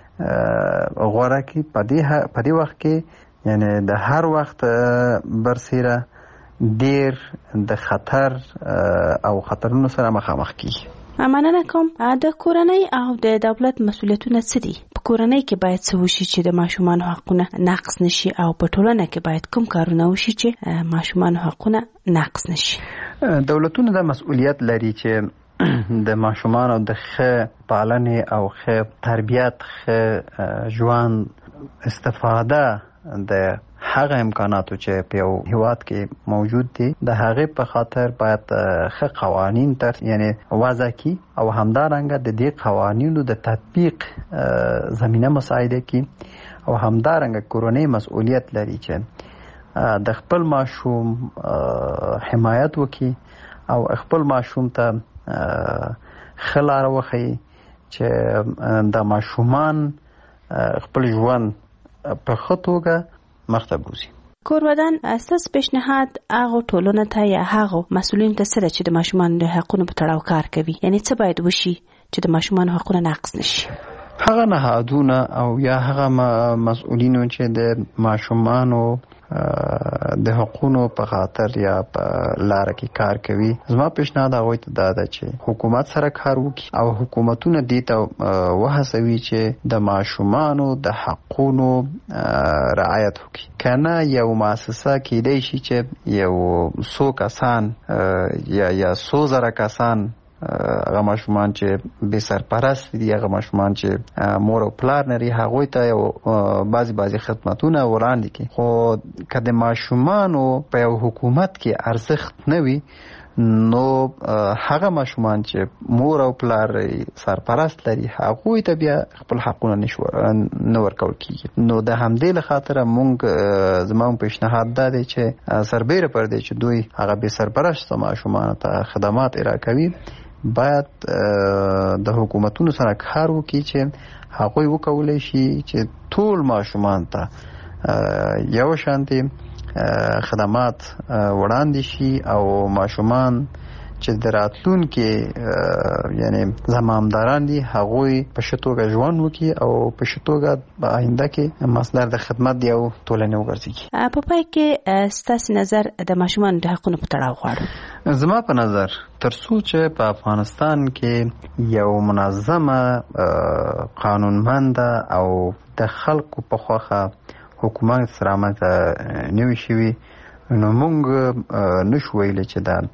غوره کی، په دې وخت کې یعنی د هر وخت برسیره ډیر د خطر او خطرونو سره مخامخ کیږي. مننه کوم. د کورنۍ او د دولت مسؤلیتونه څه دي؟ په کورنۍ کې باید څه وشي چې د ماشومانو حقونه نقض نشي او په ټولنه کې باید کوم کارونه وشي چې ماشومانو حقونه نقض نشي؟ دولتونه د مسؤلیت لري چې د ماشومانو د ښه پالنې او ښه تربیت، ښه ژوند استفاده د هغه امکاناتو چې په یو هیواد کې موجود دي د هغې په خاطر باید ښه قوانین تر یعنی وضع کړي او همدارنګه د دې قوانینو د تطبیق زمینه مساعده کړي او همدارنګه کورنۍ مسؤلیت لري چې د خپل ماشوم حمایت وکړي او خپل ماشوم ته ښه لاره وښیي چې د ماشومان خپل ژوند په ښه توګه مخته بوزي. کورودان اساس پیشنهاد هغه ټولنه ته یا هغه مسؤلین ته سره چې د ماشومان د حقونو په تړاو کار کوي، یعنی څه باید وشي چې د ماشومان حقونه نقض نشي؟ هغه نهادونه او یا هغه مسؤلینو چې د ماشومانو د حقونو په خاطر یا په لار کې کار کوي، زما پیشنهاد هغه ته دا ده چې حکومت سره کار وکړي او حکومتونه دې ته وهڅوي چې د ماشومانو د حقونو رعایت وکړي. کنه یو مؤسسه کېدای شي چې یو څو کسان یا یا څو زره کسان هغه ماشومان چې بې سرپرست دي، هغه ماشومان چې مور او پلار لري، هغوی ته یو بعضې بعضې خدمتونه وړاندې کړي. خو که د ماشومانو په یو حکومت کې ارزښت نه وي، نو هغه ماشومان چې مور او پلار سرپرست لري هغوی ته بیا خپل حقونه نه ورکول کېږي. نو د همدې له خاطره مونږ زما پیشنهاد دا دی چې سربیره پر دی چې دوی هغه بې سرپرسته ماشومانو ته خدمات ارائه کوي، باید د حکومتونو سره کار وکړي چې هغوی وکولی شي چې ټول ماشومان ته یو شانتي خدمات وړاندې شي او ماشومان چې د راتلونکي یعنی زمامداران دي هغوی په ښه توګه ژوند وکړي او په ښه توګه په آینده کې مصدر د خدمت دی او ټولنې وګرځي. په پای کې ستاسو نظر د ماشومانو د حقونو په تړاو غواړم. زما په نظر تر څو چې په افغانستان کې یو منظمه قانونمنده او د خلکو په خوښه حکومت سره رامنځته نوي شوي، نو موږ نشو ویلی چې دا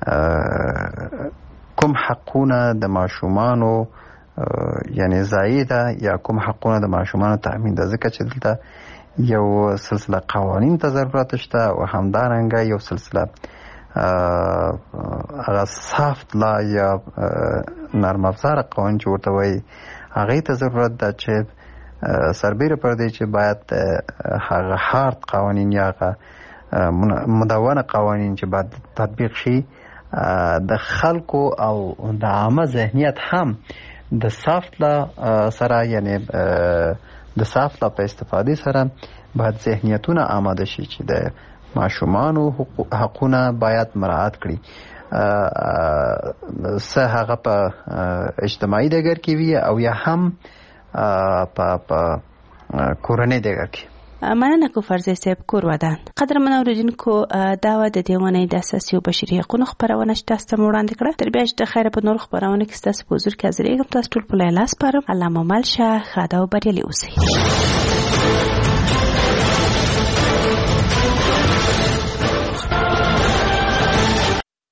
کوم حقونه د ماشومانو یعنی ضایع ده یا کوم حقونه د ماشومانو تأمین ده، ځکه چې دلته یو سلسله قوانین ته ضرورت شته او همدارنګه یو سلسله هغه سافت لا یا نرم افزار قوانین چې ورته وایي هغه ته ضرورت ده چې سربیره پر دې چې باید هغه هارد قوانین یا هغه مدونه قوانین چې باید تطبیق شي د خلکو او د عامه ذهنیت هم د سافت لا سره یعنی د سافت لا په استفاده سره باید ذهنیتونه آماده شي چې د ماشومانو حقونه باید مراعات کړي سه هغه په اجتماعي ډګر کې وي او یا هم په په کورنۍ ډګر کې. مننه کو فرضي صاحب کور ودان قدرمن اوریدونکو دا و د دیوانه د اساسي او بشري حقوقو خبرونه چې تاسو ته وړاندې کړه تر بیا چې د خیره په نور خبرونه کې تاسو په حضور کې حاضرېږم تاسو ټول په لاس پرم علامه مل شه خاده او بریالي اوسئ.